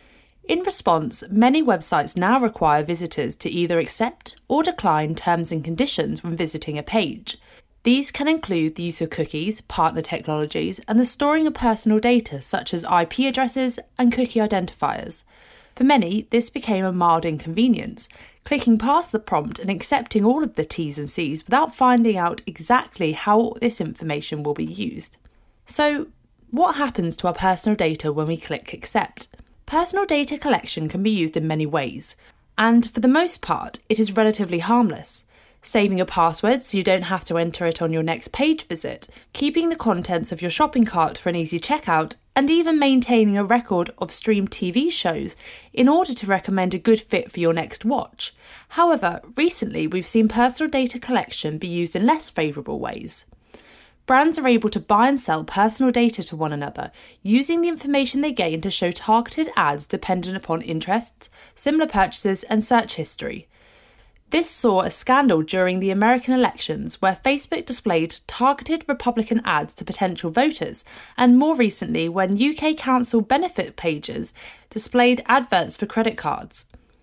[SPEAKER 7] In response, many websites now require visitors to either accept or decline terms and conditions when visiting a page. These can include the use of cookies, partner technologies, and the storing of personal data such as IP addresses and cookie identifiers. For many, this became a mild inconvenience, clicking past the prompt and accepting all of the T's and C's without finding out exactly how this information will be used. So, what happens to our personal data when we click accept? Personal data collection can be used in many ways, and for the most part, it is relatively harmless. Saving a password so you don't have to enter it on your next page visit, keeping the contents of your shopping cart for an easy checkout, and even maintaining a record of streamed TV shows in order to recommend a good fit for your next watch. However, recently we've seen personal data collection be used in less favourable ways. Brands are able to buy and sell personal data to one another, using the information they gain to show targeted ads dependent upon interests, similar purchases, and search history. This saw a scandal during the American elections where Facebook displayed targeted Republican ads to potential voters, and more recently when UK council benefit pages displayed adverts for credit cards.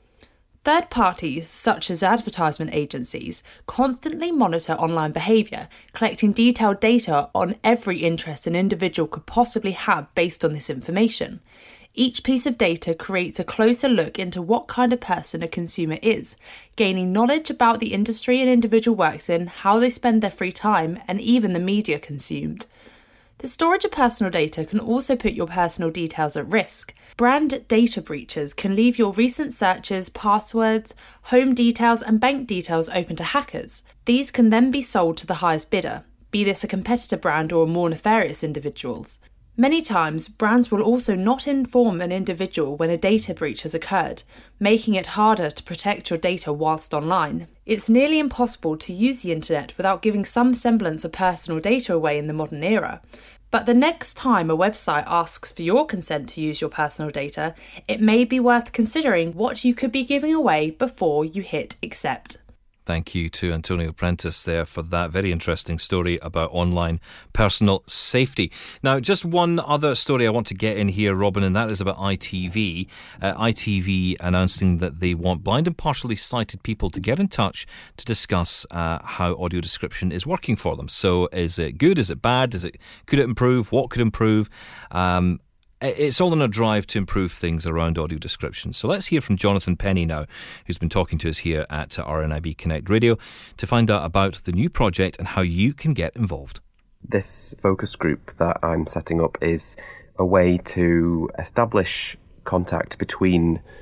[SPEAKER 7] Third parties, such as advertisement agencies, constantly monitor online behaviour, collecting detailed data on every interest an individual could possibly have based on this information. Each piece of data creates a closer look into what kind of person a consumer is, gaining knowledge about the industry an individual works in, how they spend their free time, and even the media consumed. The storage of personal data can also put your personal details at risk. Brand data breaches can leave your recent searches, passwords, home details, and bank details open to hackers. These can then be sold to the highest bidder, be this a competitor brand or more nefarious individuals. Many times, brands will also not inform an individual when a data breach has occurred, making it harder to protect your data whilst online. It's nearly impossible to use the internet without giving some semblance of personal data away in the modern era. But the next time a website asks for your consent to use your personal data, it may be worth considering what you could be giving away before you hit accept.
[SPEAKER 2] Thank you to Antonia Prentice there for that very interesting story about online personal safety. Now, just one other story I want to get in here, Robin, and that is about ITV. ITV announcing that they want blind and partially sighted people to get in touch to discuss how audio description is working for them. So is it good? Is it bad? Could it improve? What could improve? It's all in a drive to improve things around audio description. So let's hear from Jonathan Penny now, who's been talking to us here at RNIB Connect Radio to find out about the new project and how you can get involved.
[SPEAKER 8] This focus group that I'm setting up is a way to establish contact between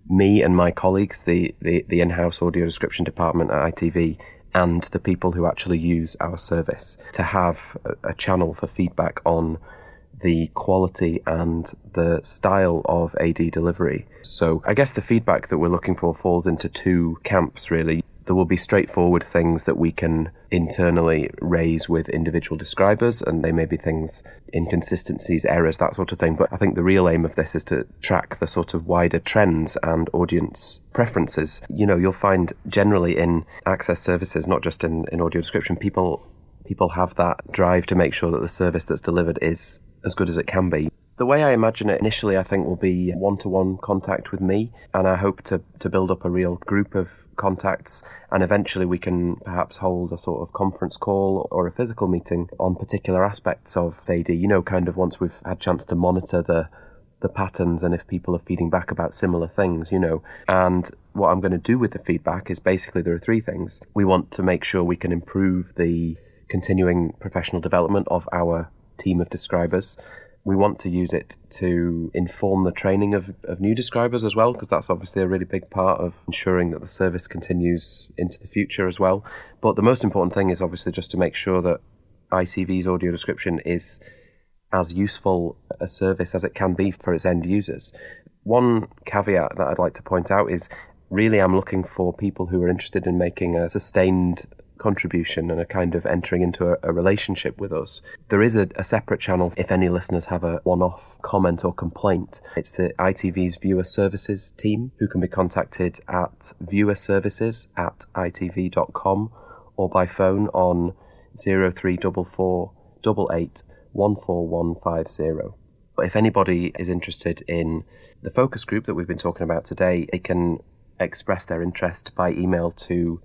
[SPEAKER 8] me and my colleagues, the in-house audio description department at ITV, and the people who actually use our service, to have a channel for feedback on the quality and the style of AD delivery. So I guess the feedback that we're looking for falls into two camps, really. There will be straightforward things that we can internally raise with individual describers, and they may be things, inconsistencies, errors, that sort of thing. But I think the real aim of this is to track the sort of wider trends and audience preferences. You know, you'll find generally in access services, not just in audio description, people have that drive to make sure that the service that's delivered is as good as it can be. The way I imagine it initially, I think, will be one-to-one contact with me, and I hope to build up a real group of contacts, and eventually we can perhaps hold a sort of conference call or a physical meeting on particular aspects of AD, you know, kind of once we've had a chance to monitor the patterns and if people are feeding back about similar things, you know. And what I'm going to do with the feedback is basically there are three things. We want to make sure we can improve the continuing professional development of our team of describers. We want to use it to inform the training of new describers as well, because that's obviously a really big part of ensuring that the service continues into the future as well. But the most important thing is obviously just to make sure that ITV's audio description is as useful a service as it can be for its end users. One caveat that I'd like to point out is really I'm looking for people who are interested in making a sustained contribution and a kind of entering into a relationship with us. There is a separate channel if any listeners have a one-off comment or complaint. It's the ITV's Viewer Services team, who can be contacted at viewerservices@itv.com or by phone on 0344 88 14150. But if anybody is interested in the focus group that we've been talking about today, they can express their interest by email to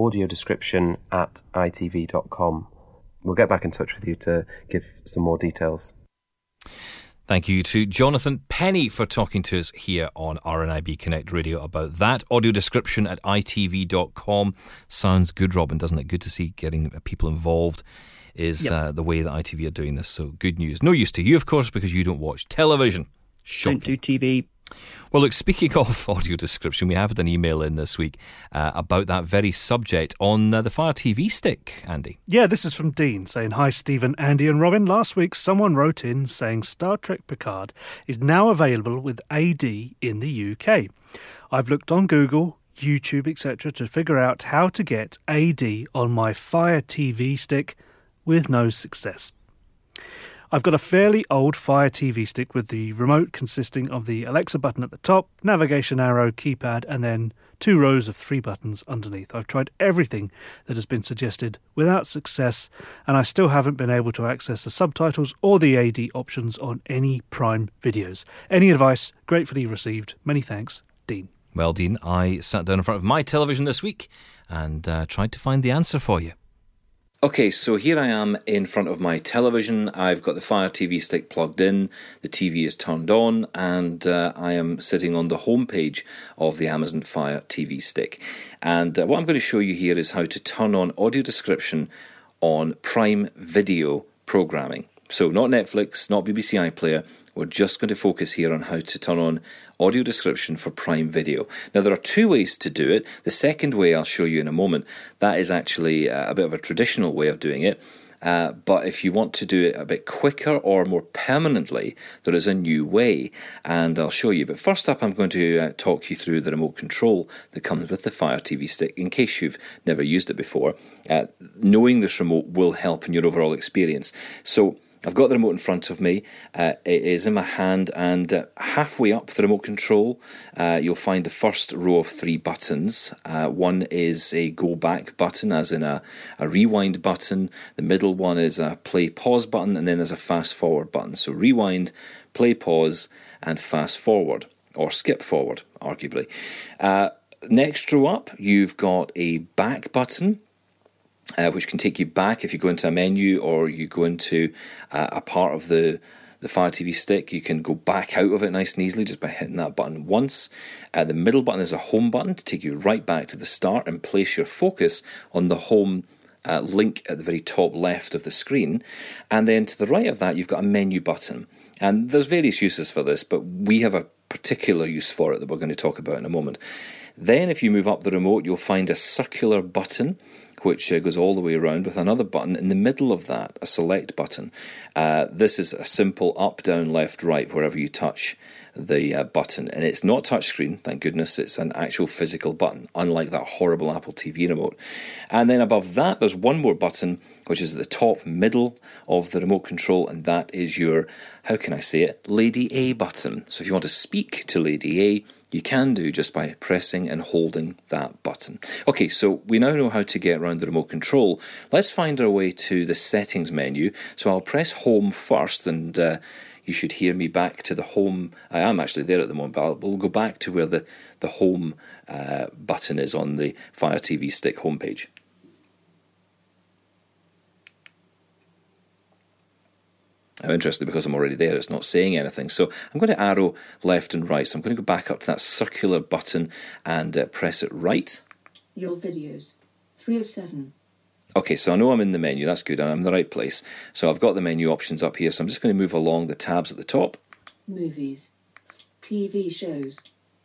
[SPEAKER 8] audiodescription@itv.com. We'll get back in touch with you to give some more details.
[SPEAKER 2] Thank you to Jonathan Penny for talking to us here on RNIB Connect Radio about that. Audio description at itv.com. Sounds good, Robin, doesn't it? Good to see getting people involved is the way that ITV are doing this. So good news. No use to you, of course, because you don't watch television. Shocking.
[SPEAKER 3] Don't do TV.
[SPEAKER 2] Well, look, speaking of audio description, we have had an email in this week about that very subject on the Fire TV Stick, Andy.
[SPEAKER 4] Yeah, this is from Dean saying, "Hi Stephen, Andy and Robin. Last week someone wrote in saying Star Trek Picard is now available with AD in the UK. I've looked on Google, YouTube, etc. to figure out how to get AD on my Fire TV Stick with no success. I've got a fairly old Fire TV Stick with the remote consisting of the Alexa button at the top, navigation arrow, keypad, and then 2 rows of 3 buttons underneath. I've tried everything that has been suggested without success, and I still haven't been able to access the subtitles or the AD options on any Prime videos. Any advice gratefully received. Many thanks, Dean."
[SPEAKER 2] Well, Dean, I sat down in front of my television this week and tried to find the answer for you. Okay, so here I am in front of my television. I've got the Fire TV Stick plugged in, the TV is turned on, and I am sitting on the home page of the Amazon Fire TV Stick. And what I'm going to show you here is how to turn on audio description on Prime Video programming. So not Netflix, not BBC iPlayer. We're just going to focus here on how to turn on audio description for Prime Video. Now, there are 2 ways to do it. The second way I'll show you in a moment. That is actually a bit of a traditional way of doing it. But if you want to do it a bit quicker or more permanently, there is a new way, and I'll show you. But first up, I'm going to talk you through the remote control that comes with the Fire TV Stick, in case you've never used it before. Knowing this remote will help in your overall experience. So I've got the remote in front of me. It is in my hand, and halfway up the remote control, you'll find the first row of 3 buttons. One is a go back button, as in a rewind button. The middle one is a play pause button, and then there's a fast forward button. So rewind, play pause, and fast forward, or skip forward, arguably. Next row up, you've got a back button, which can take you back if you go into a menu or you go into a part of the Fire TV Stick. You can go back out of it nice and easily just by hitting that button once. The middle button is a home button to take you right back to the start and place your focus on the home link at the very top left of the screen. And then to the right of that, you've got a menu button. And there's various uses for this, but we have a particular use for it that we're going to talk about in a moment. Then if you move up the remote, you'll find a circular button which goes all the way around with another button in the middle of that, a select button. This is a simple up, down, left, right, wherever you touch the button. And it's not touchscreen, thank goodness, it's an actual physical button, unlike that horrible Apple TV remote. And then above that, there's one more button, which is at the top middle of the remote control, and that is your, how can I say it, Lady A button. So if you want to speak to Lady A, you can do just by pressing and holding that button. Okay, so we now know how to get around the remote control. Let's find our way to the settings menu. So I'll press home first, and you should hear me back to the home. I am actually there at the moment, but we'll go back to where the home button is on the Fire TV Stick homepage. I'm interested because I'm already there, it's not saying anything. So I'm going to arrow left and right. So I'm going to go back up to that circular button and press it right.
[SPEAKER 9] Your videos, 3 of 7.
[SPEAKER 2] Okay, so I know I'm in the menu, that's good, and I'm in the right place. So I've got the menu options up here, so I'm just going to move along the tabs at the top.
[SPEAKER 9] Movies, TV shows,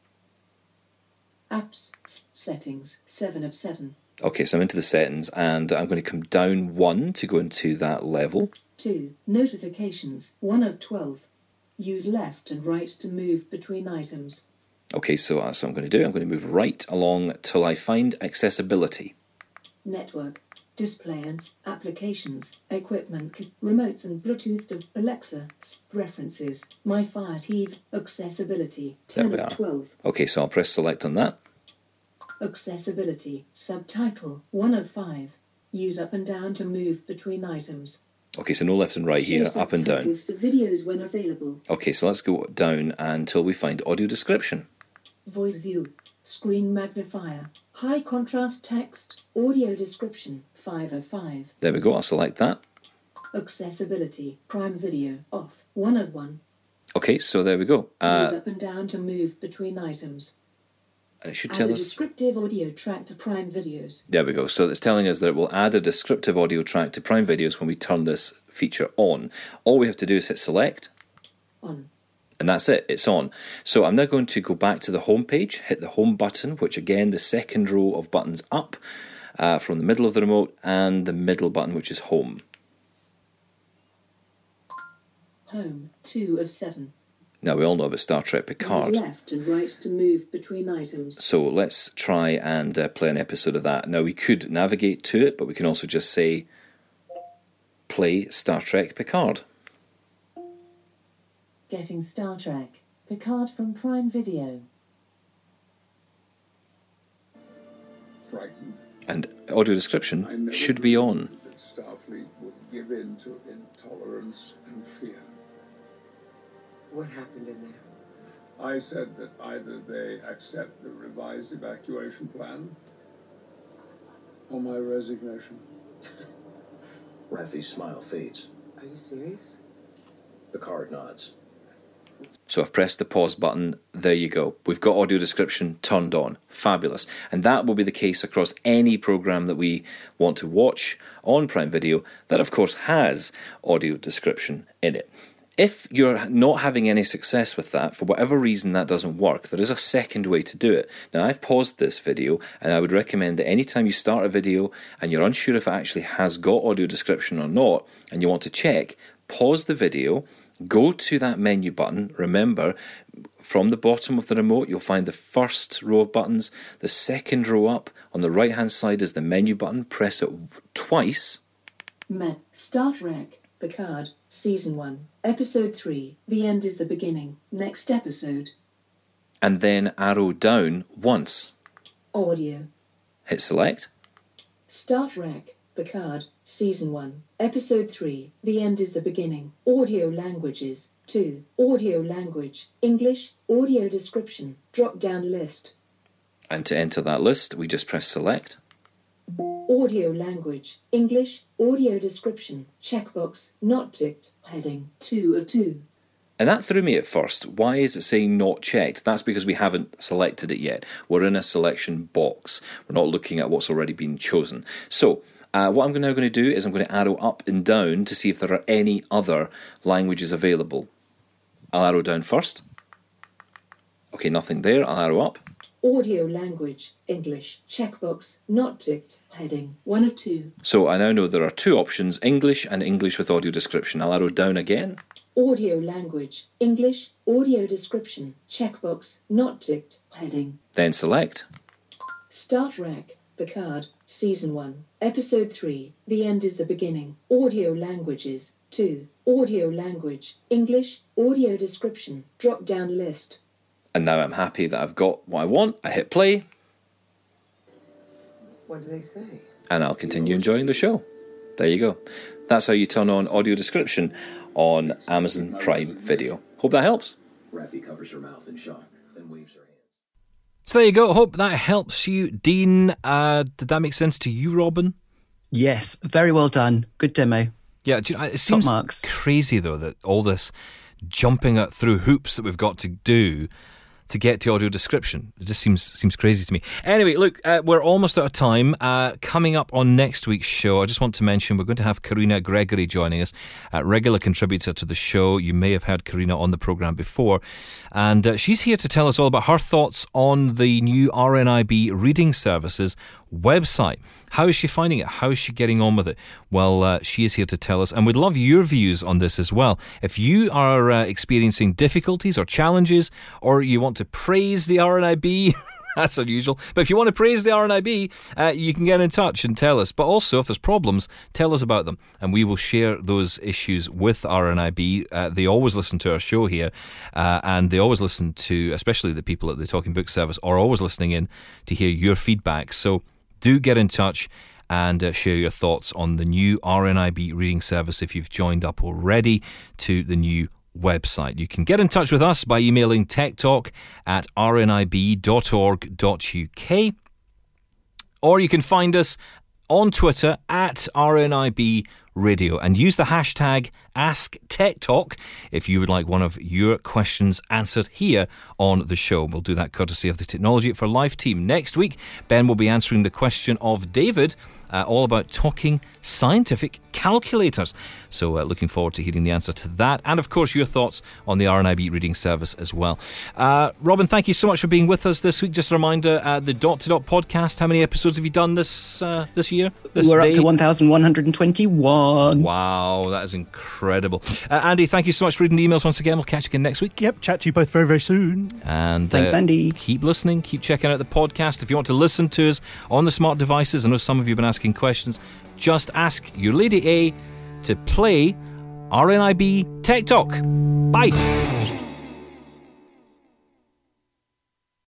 [SPEAKER 9] apps, settings, 7 of 7.
[SPEAKER 2] Okay, so I'm into the settings, and I'm going to come down 1 to go into that level.
[SPEAKER 9] 2. Notifications, 1 of 12. Use left and right to move between items.
[SPEAKER 2] Okay, so that's what I'm going to do. I'm going to move right along till I find accessibility.
[SPEAKER 9] Network, displays, applications, equipment, remotes and Bluetooth to Alexa, preferences, My Fire TV, accessibility, 10 of 12.
[SPEAKER 2] Okay, so I'll press select on that.
[SPEAKER 9] Accessibility, subtitle, 1 of 5. Use up and down to move between items.
[SPEAKER 2] Okay, so no left and right here, up and down.
[SPEAKER 9] For videos when available.
[SPEAKER 2] Okay, so let's go down until we find audio description.
[SPEAKER 9] Voice view, screen magnifier, high contrast text, audio description, 5 of 5.
[SPEAKER 2] There we go, I'll select that.
[SPEAKER 9] Accessibility, Prime Video, off, 1 of 1.
[SPEAKER 2] Okay, so there we go.
[SPEAKER 9] Use up and down to move between items.
[SPEAKER 2] And it should
[SPEAKER 9] Add
[SPEAKER 2] tell
[SPEAKER 9] a
[SPEAKER 2] us...
[SPEAKER 9] descriptive audio track to Prime Videos.
[SPEAKER 2] There we go. So it's telling us that it will add a descriptive audio track to Prime Videos when we turn this feature on. All we have to do is hit select.
[SPEAKER 9] On.
[SPEAKER 2] And that's it, it's on. So I'm now going to go back to the home page, hit the home button, which again, the second row of buttons up from the middle of the remote, and the middle button, which is home.
[SPEAKER 9] Home, 2 of 7.
[SPEAKER 2] Now, we all know about Star Trek Picard.
[SPEAKER 9] Use left and right to move between items.
[SPEAKER 2] So let's try and play an episode of that. Now, we could navigate to it, but we can also just say, play Star Trek Picard.
[SPEAKER 9] Getting Star Trek Picard from Prime Video.
[SPEAKER 10] Frightened.
[SPEAKER 2] And audio description should be on.
[SPEAKER 10] That Starfleet would give in to intolerance and fear.
[SPEAKER 9] What happened in there?
[SPEAKER 10] I said that either they accept the revised evacuation plan or my resignation.
[SPEAKER 11] Raffi's smile fades.
[SPEAKER 9] Are you serious?
[SPEAKER 11] Picard nods.
[SPEAKER 2] So I've pressed the pause button. There you go. We've got audio description turned on. Fabulous. And that will be the case across any program that we want to watch on Prime Video that, of course, has audio description in it. If you're not having any success with that, for whatever reason that doesn't work, there is a second way to do it. Now, I've paused this video, and I would recommend that anytime you start a video and you're unsure if it actually has got audio description or not, and you want to check, pause the video, go to that menu button. Remember, from the bottom of the remote, you'll find the first row of buttons. The second row up on the right-hand side is the menu button. Press it twice.
[SPEAKER 9] Star Trek Picard, Season 1, Episode 3, The End is the Beginning, next episode.
[SPEAKER 2] And then arrow down once.
[SPEAKER 9] Audio.
[SPEAKER 2] Hit select.
[SPEAKER 9] Star Trek Picard, Season 1, Episode 3, The End is the Beginning, audio languages, 2, audio language, English, audio description, drop-down list.
[SPEAKER 2] And to enter that list, we just press select.
[SPEAKER 9] Audio language, English, audio description, checkbox, not ticked, heading, 2 of 2.
[SPEAKER 2] And that threw me at first. Why is it saying not checked? That's because we haven't selected it yet. We're in a selection box. We're not looking at what's already been chosen. So, what I'm now going to do is I'm going to arrow up and down to see if there are any other languages available. I'll arrow down first. Okay, nothing there. I'll arrow up.
[SPEAKER 9] Audio language, English, checkbox, not ticked, heading, 1 of 2.
[SPEAKER 2] So I now know there are 2 options, English and English with audio description. I'll arrow down again.
[SPEAKER 9] Audio language, English, audio description, checkbox, not ticked, heading.
[SPEAKER 2] Then select.
[SPEAKER 9] Star Trek, Picard, Season 1, Episode 3, The End is the Beginning. Audio languages, 2. Audio language, English, audio description, drop-down list.
[SPEAKER 2] And now I'm happy that I've got what I want. I hit play.
[SPEAKER 12] What do they say?
[SPEAKER 2] And I'll continue enjoying the show. There you go. That's how you turn on audio description on Amazon Prime Video. Hope that helps.
[SPEAKER 11] Raffi covers her mouth in shock, then waves her hand.
[SPEAKER 2] So there you go. Hope that helps you. Dean, did that make sense to you, Robin?
[SPEAKER 3] Yes, very well done. Good demo.
[SPEAKER 2] Yeah, it seems
[SPEAKER 3] marks.
[SPEAKER 2] Crazy, though, that all this jumping through hoops that we've got to do to get to audio description. It just seems crazy to me. Anyway, look, we're almost out of time. Coming up on next week's show, I just want to mention we're going to have Karina Gregory joining us, a regular contributor to the show. You may have heard Karina on the programme before. And she's here to tell us all about her thoughts on the new RNIB reading services website. How is she finding it? How is she getting on with it? Well, she is here to tell us, and we'd love your views on this as well. If you are experiencing difficulties or challenges, or you want to praise the RNIB, that's unusual, but if you want to praise the RNIB, you can get in touch and tell us. But also, if there's problems, tell us about them, and we will share those issues with RNIB. They always listen to our show here, and they always listen to, especially the people at the Talking Book service, are always listening in to hear your feedback. So do get in touch and share your thoughts on the new RNIB reading service if you've joined up already to the new website. You can get in touch with us by emailing techtalk@rnib.org.uk, or you can find us on Twitter @RNIB Radio and use the hashtag AskTechTalk if you would like one of your questions answered here on the show. We'll do that courtesy of the Technology for Life team. Next week, Ben will be answering the question of David, all about talking scientific calculators. So looking forward to hearing the answer to that. And of course, your thoughts on the RNIB reading service as well. Robin, thank you so much for being with us this week. Just a reminder, the Dot to Dot podcast, how many episodes have you done this year?
[SPEAKER 3] We're up to 1,121.
[SPEAKER 2] Wow, that is incredible. Andy, thank you so much for reading the emails once again. We'll catch you again next week.
[SPEAKER 4] Yep, chat to you both very, very soon.
[SPEAKER 2] And
[SPEAKER 3] thanks, Andy.
[SPEAKER 2] Keep listening, keep checking out the podcast. If you want to listen to us on the smart devices, I know some of you have been asking questions, just ask your Lady A to play RNIB Tech Talk. Bye.